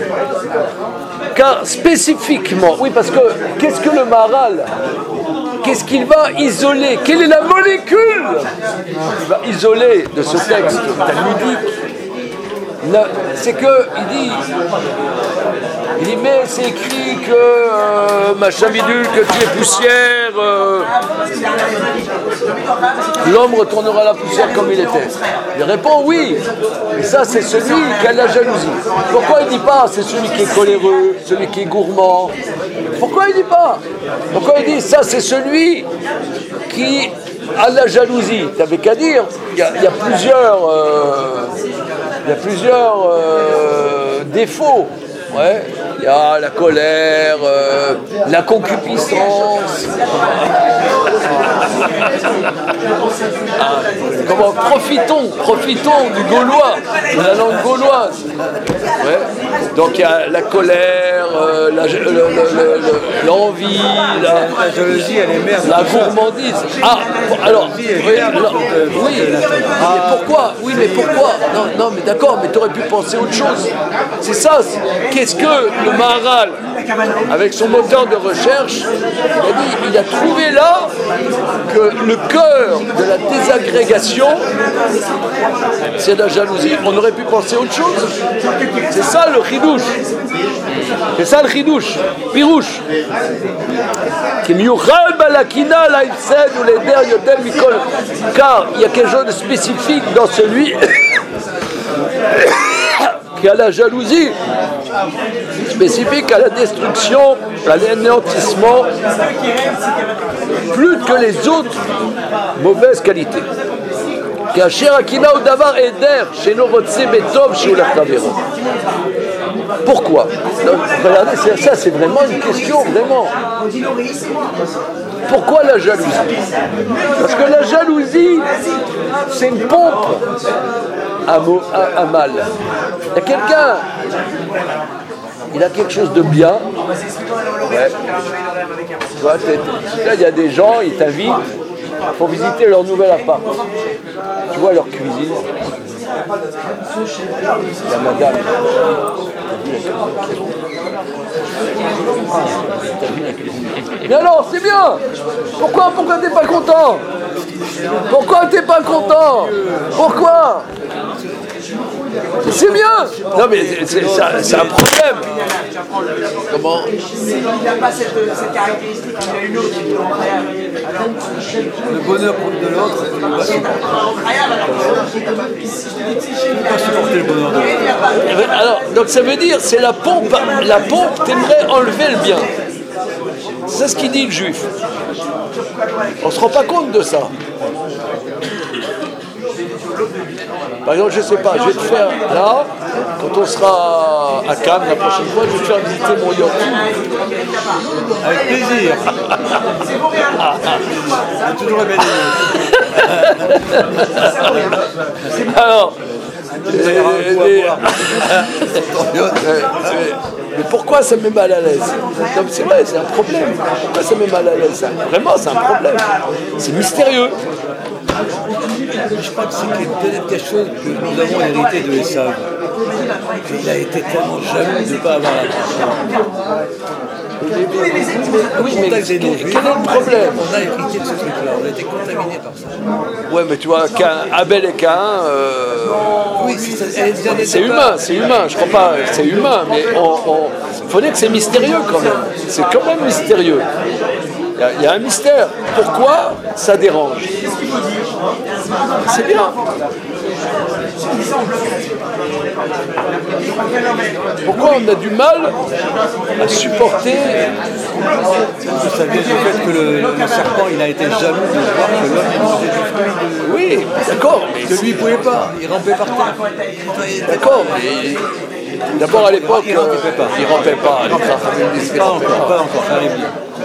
Car spécifiquement, oui, parce que qu'est-ce que le Maharal, qu'est-ce qu'il va isoler? Quelle est la molécule qu'il va isoler de ce texte talmudique? C'est que il dit Il dit mais c'est écrit que euh, machin bidule, que tu es poussière, euh, l'homme retournera à la poussière comme il était. Il répond oui, et ça c'est celui qui a la jalousie. Pourquoi il dit pas c'est celui qui est coléreux, celui qui est gourmand? Pourquoi il dit pas? Pourquoi il dit ça c'est celui qui a la jalousie? T'avais qu'à dire, il y, y a plusieurs, euh, il y a plusieurs euh, défauts. Ouais. Il y a la colère, euh, la concupiscence. Ah, comment profitons, profitons du gaulois, de la langue gauloise. Ouais. Donc il y a la colère, euh, la, le, le, le, l'envie, la, la jalousie, elle est merde. La gourmandise. Ah, alors, oui, alors, oui, mais pourquoi? Oui, mais pourquoi? Non, non, mais d'accord, mais tu aurais pu penser autre chose. C'est ça. Qu'est-ce que le Maharal, avec son moteur de recherche, il a dit, il a trouvé là que le cœur de la désagrégation, c'est la jalousie. On aurait pu penser autre chose. C'est ça le chidouche. C'est ça le chidouche. Pirouche. Car il y a quelque chose de spécifique dans celui qui a la jalousie, spécifique à la destruction, à l'anéantissement, plus que les autres mauvaises qualités. Pourquoi? Regardez, ça c'est vraiment une question, vraiment. Pourquoi la jalousie? Parce que la jalousie, c'est une pompe à, à, à mal. Il y a quelqu'un, il a quelque chose de bien. Ouais. Tu vois, là, il y a des gens, ils t'invitent pour visiter leur nouvel appart. Tu vois leur cuisine. Il y a madame. Mais alors, c'est bien. Pourquoi, pourquoi t'es pas content? Pourquoi t'es pas content? Pourquoi? C'est bien. Non mais c'est, c'est, c'est un problème. Comment? Il n'a pas cette, cette caractéristique, il a une autre qui est incroyable. Le bonheur de l'autre, il ne va pas supporter le bonheur de l'autre. Alors, donc ça veut dire, c'est la pompe, la pompe t'aimerait enlever le bien. C'est ce qu'il dit le juif. On ne se rend pas compte de ça. Par exemple, je ne sais pas, je vais te faire là, quand on sera à Cannes la prochaine fois, je vais te faire visiter mon yacht. Avec plaisir. C'est toujours la belle idée. Alors, les, mais pourquoi ça me met mal à l'aise? Non, c'est vrai, c'est un problème. Pourquoi ça me met mal à l'aise? Vraiment, c'est un problème. C'est mystérieux. Je crois que c'est peut-être quelque chose que nous avons hérité de Esav. Il a été tellement jaloux de ne pas avoir la Oui, mais quel, quel est le problème? On a hérité de ce truc-là, on a été contaminé par ça. Ouais, mais tu vois, Abel et Caïn, euh, oui, c'est, c'est humain, c'est humain, je crois pas, c'est humain, mais il faut dire que c'est mystérieux quand même. C'est quand même mystérieux. Il y, y a un mystère. Pourquoi ça dérange? C'est bien. Pourquoi on a du mal à supporter? Ça vient du fait que le, le serpent il a été jaloux de voir que l'homme mangeait du fruit de... Oui, d'accord. Mais que lui il ne pouvait pas, il rampait par terre. D'accord, mais d'abord à l'époque, il ne rampait pas. Il rampait pas. Pas encore, pas encore, ça arrive bien.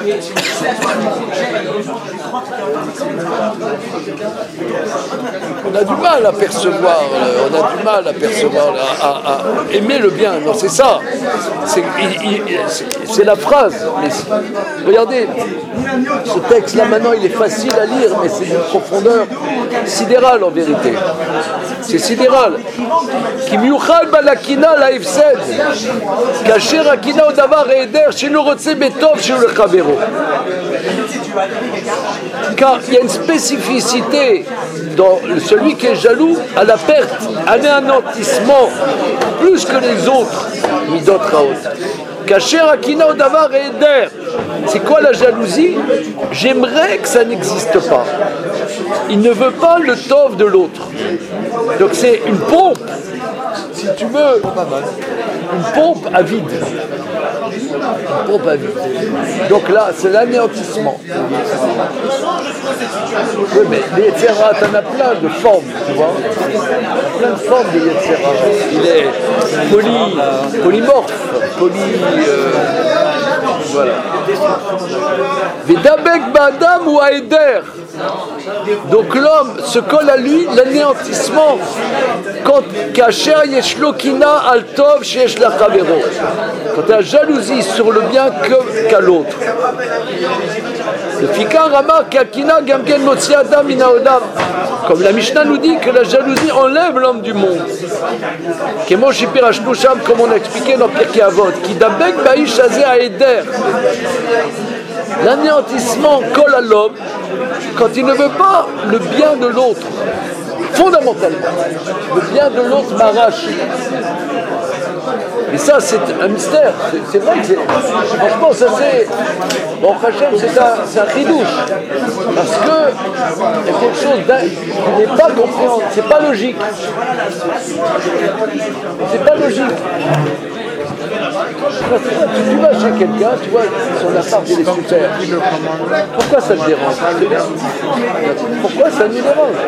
On a du mal à percevoir, on a du mal à percevoir, à, à, à aimer le bien. Non, c'est ça. C'est, il, il, c'est, c'est la phrase. Mais regardez, ce texte-là maintenant, il est facile à lire, mais c'est d'une profondeur sidérale en vérité. C'est sidéral. Qui miuchal balakina la ifsed, kasher akina odavar eder shelo rotze betov shelo lechavero. Car il y a une spécificité dans celui qui est jaloux à la perte, à l'anéantissement, plus que les autres midot raot. Kacher Akina Odavar et Eder. C'est quoi la jalousie? J'aimerais que ça n'existe pas. Il ne veut pas le tov de l'autre. Donc c'est une pompe, si tu veux, une pompe à vide. Une pompe à vide. Donc là, c'est l'anéantissement. Oui, mais les Yetzera, t'en as plein de formes, tu vois. Plein de formes de Yetzera. Il est poly, polymorphe, poly... Euh, voilà. Vedabek Badam ou Aeder. Donc l'homme se colle à lui l'anéantissement. Quand Kacher Yeshlokina Altov Shesh la Chavero. Quand tu as jalousie sur le bien qu'à l'autre. Le Fikar Rama Kakina Gamgen Motsi Adam Inaodam. Comme la Mishnah nous dit que la jalousie enlève l'homme du monde. Kemo Shipir Ashnusham, comme on a expliqué dans Pirkei Avot, qui Dabek Baïch Azé Aeder. L'anéantissement colle à l'homme quand il ne veut pas le bien de l'autre. Fondamentalement, le bien de l'autre m'arrache. Et ça, c'est un mystère. C'est, c'est vrai que c'est... Franchement, ça c'est... Bon, Hachem, c'est un, c'est un chidouche. Parce que il y a quelque chose d'un... qui n'est pas compréhensible. C'est pas logique. C'est pas logique. Quand tu vas chez quelqu'un, tu vois, son appart il est super. Pourquoi ça te dérange? Pourquoi ça nous dérange?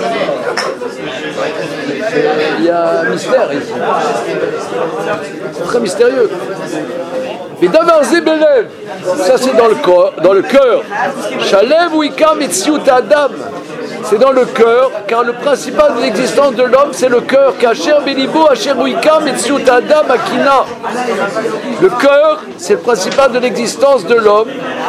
Il y a un mystère ici. C'est très mystérieux. Mais d'avoir Zébelev, ça c'est dans le corps, dans le cœur. Shalev ou Ikam Etziut Adam. C'est dans le cœur, car le principal de l'existence de l'homme, c'est le cœur. Kacher Belibo, Asher Uikam, Etziut Adam, Akina. Le cœur, c'est le principal de l'existence de l'homme.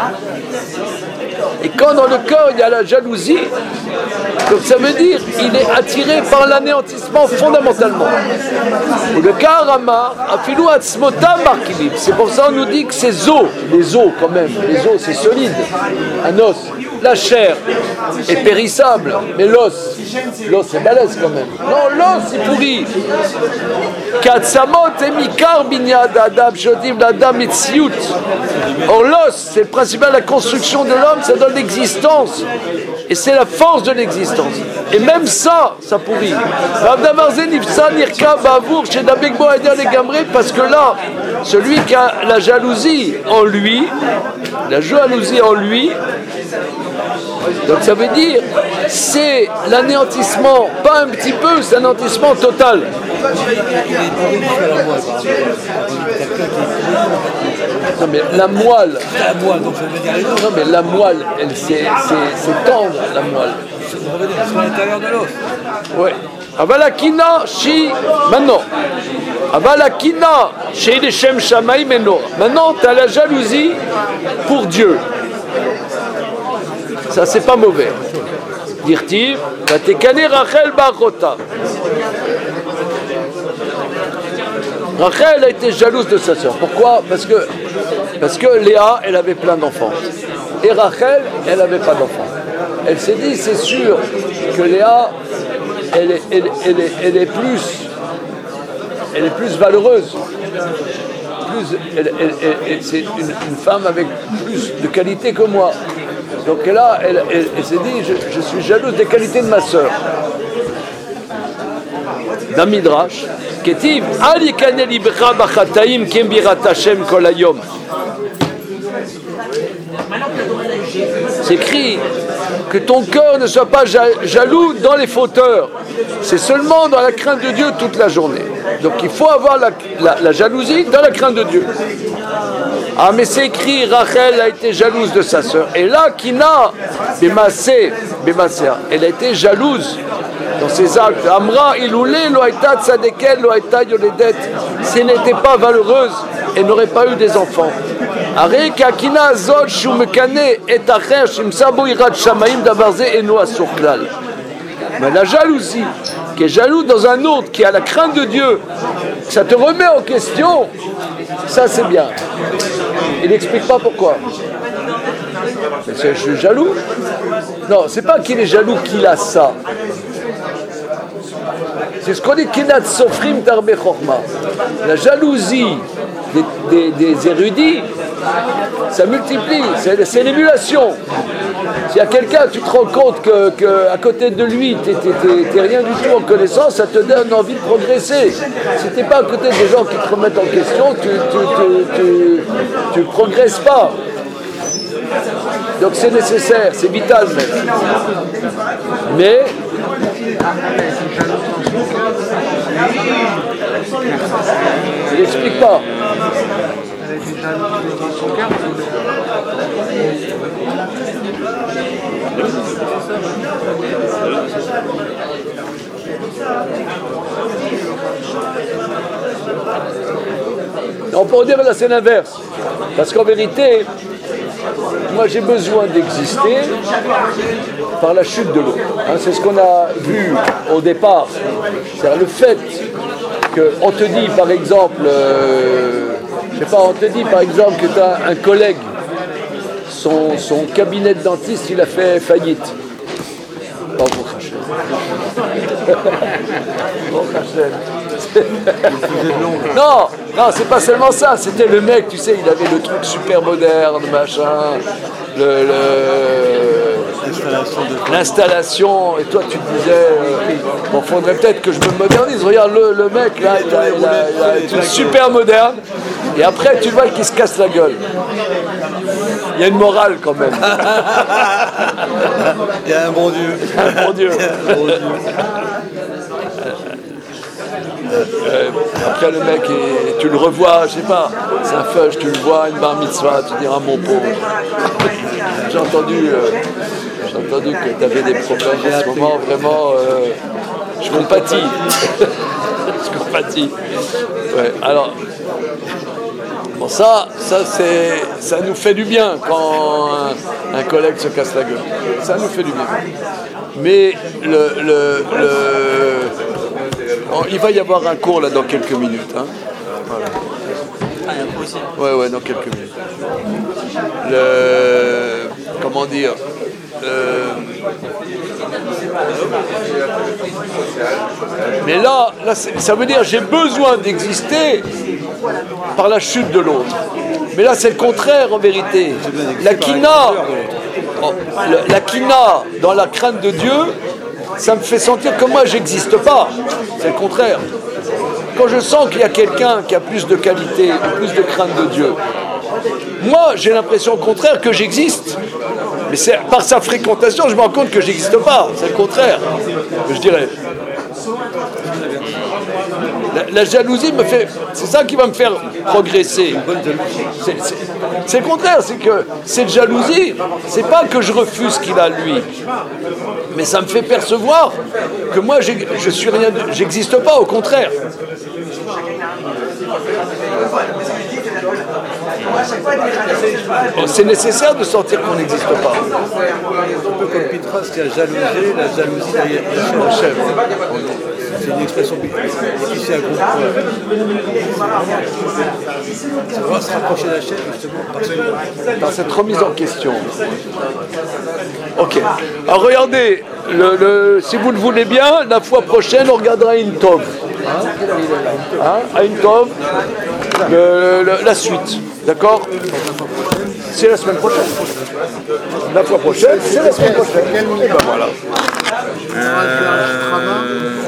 Et quand dans le cœur, il y a la jalousie, donc ça veut dire qu'il est attiré par l'anéantissement fondamentalement. Et le Karama, Afilou Atzmota Markilim. C'est pour ça qu'on nous dit que c'est os, les os quand même. Les os, c'est solide. Un os. La chair est périssable, mais l'os, l'os c'est balèze quand même. Non, l'os c'est pourri. Katsamot et mikar binyad adam shodim l'adam etziut. Or l'os, c'est le principal de la construction de l'homme, ça donne l'existence. Et c'est la force de l'existence. Et même ça, ça pourrit. Parce que là, celui qui a la jalousie en lui, la jalousie en lui, donc ça veut dire, c'est l'anéantissement, pas un petit peu, c'est l'anéantissement total. Non mais la moelle, non mais la moelle, elle, c'est, c'est, c'est tendre la moelle. C'est à l'intérieur de l'os. Oui. Avalakina shi maintenant. Avalakina chez les Shem Shamaï Meno. Maintenant, tu as la jalousie pour Dieu. Ça, c'est pas mauvais. Dire-t-il, va t'écaner Rachel Bachota. Rachel a été jalouse de sa sœur. Pourquoi? Parce que, parce que Léa, elle avait plein d'enfants. Et Rachel, elle n'avait pas d'enfants. Elle s'est dit, c'est sûr que Léa, elle est, elle, elle est, elle est plus, elle est plus valeureuse. Plus, elle, elle, elle, elle, c'est une, une femme avec plus de qualité que moi. Donc là, elle, elle, elle s'est dit, je, je suis jalouse des qualités de ma sœur. Dans Midrash, Ketiv, Al yikaneh libcha bachataim kem birat Hashem kol hayom. C'est écrit que ton cœur ne soit pas jaloux dans les fauteurs. C'est seulement dans la crainte de Dieu toute la journée. Donc il faut avoir la, la, la jalousie dans la crainte de Dieu. Ah mais c'est écrit, Rachel a été jalouse de sa sœur. Et là, Kina, Bemassé, Bemassé, elle a été jalouse dans ses actes. Amra, iloulé, loaïta, tzadekel, loaïta, yoledet. Si elle n'était pas valeureuse, elle n'aurait pas eu des enfants. Areka, Kina, Zod, Shumekane, et Acher, Shimsabo, Irat, Shamaim, Davarze, et Noah, Surklal. Mais la jalousie, qui est jaloux dans un autre, qui a la crainte de Dieu, ça te remet en question, ça c'est bien. Il n'explique pas pourquoi. Mais c'est, je suis jaloux. Non, c'est pas qu'il est jaloux qu'il a ça. C'est ce qu'on dit Kinat Sofrim Darbe Chorma. La jalousie des, des, des érudits, ça multiplie, c'est, c'est l'émulation. S'il y a quelqu'un, tu te rends compte que, que à côté de lui, tu n'es rien du tout en connaissance, ça te donne envie de progresser. Si tu n'es pas à côté des gens qui te remettent en question, tu ne progresses pas. Donc c'est nécessaire, c'est vital même. Mais je n'explique pas. On peut dire là c'est l'inverse. Parce qu'en vérité, moi j'ai besoin d'exister par la chute de l'autre. Hein, c'est ce qu'on a vu au départ. C'est-à-dire le fait qu'on te dit par exemple, euh, je sais pas, on te dit par exemple que tu as un collègue, son, son cabinet de dentiste il a fait faillite. Pas pour Hachem. Pour Hachem. Non, non, c'est pas seulement ça. C'était le mec, tu sais, il avait le truc super moderne, machin, le, le l'installation, de... l'installation. Et toi, tu te disais, euh, bon, faudrait peut-être que je me modernise. Regarde le, le mec là, il a, il a, il a un truc super moderne. Et après, tu vois qu'il se casse la gueule. Il y a une morale quand même. Il y a un bon Dieu. Un bon Dieu. Un bon Dieu. Euh, après le mec, et tu le revois, je sais pas, c'est un feuge, tu le vois, une bar mitzvah, tu diras mon pauvre. J'ai entendu, euh, j'ai entendu que tu avais des problèmes en ce moment, vraiment, euh, je compatis. Je compatis. Ouais, alors, bon ça, ça, c'est, ça nous fait du bien quand un, un collègue se casse la gueule. Ça nous fait du bien. Mais le... le, le il va y avoir un cours là dans quelques minutes. Hein. Voilà. Ah, il y a un cours aussi. Ouais, ouais, dans quelques minutes. Le, comment dire euh, Mais là, là ça veut dire j'ai besoin d'exister par la chute de l'autre. Mais là, c'est le contraire en vérité. La kina, la kina dans la crainte de Dieu, ça me fait sentir que moi, j'existe pas. C'est le contraire. Quand je sens qu'il y a quelqu'un qui a plus de qualité, plus de crainte de Dieu, moi, j'ai l'impression au contraire que j'existe. Mais c'est par sa fréquentation, je me rends compte que j'existe pas. C'est le contraire. Je dirais. La, la jalousie me fait... C'est ça qui va me faire progresser. C'est, c'est, c'est le contraire, c'est que cette jalousie, c'est pas que je refuse ce qu'il a lui, mais ça me fait percevoir que moi, je suis rien, j'existe pas, au contraire. C'est nécessaire de sentir qu'on n'existe pas. Un peu comme Pitras qui a jalousé, la jalousie derrière Hachem. C'est une expression qui s'est groupe. Ça va se rapprocher d'Hachem justement parce que... dans cette remise en question. Ok. Alors regardez, le, le, si vous le voulez bien, la fois prochaine, on regardera une Tov. Hein, à une Tov, le, le, la suite. D'accord ? C'est la semaine prochaine. La fois prochaine, c'est la semaine prochaine. Et ben voilà. Euh...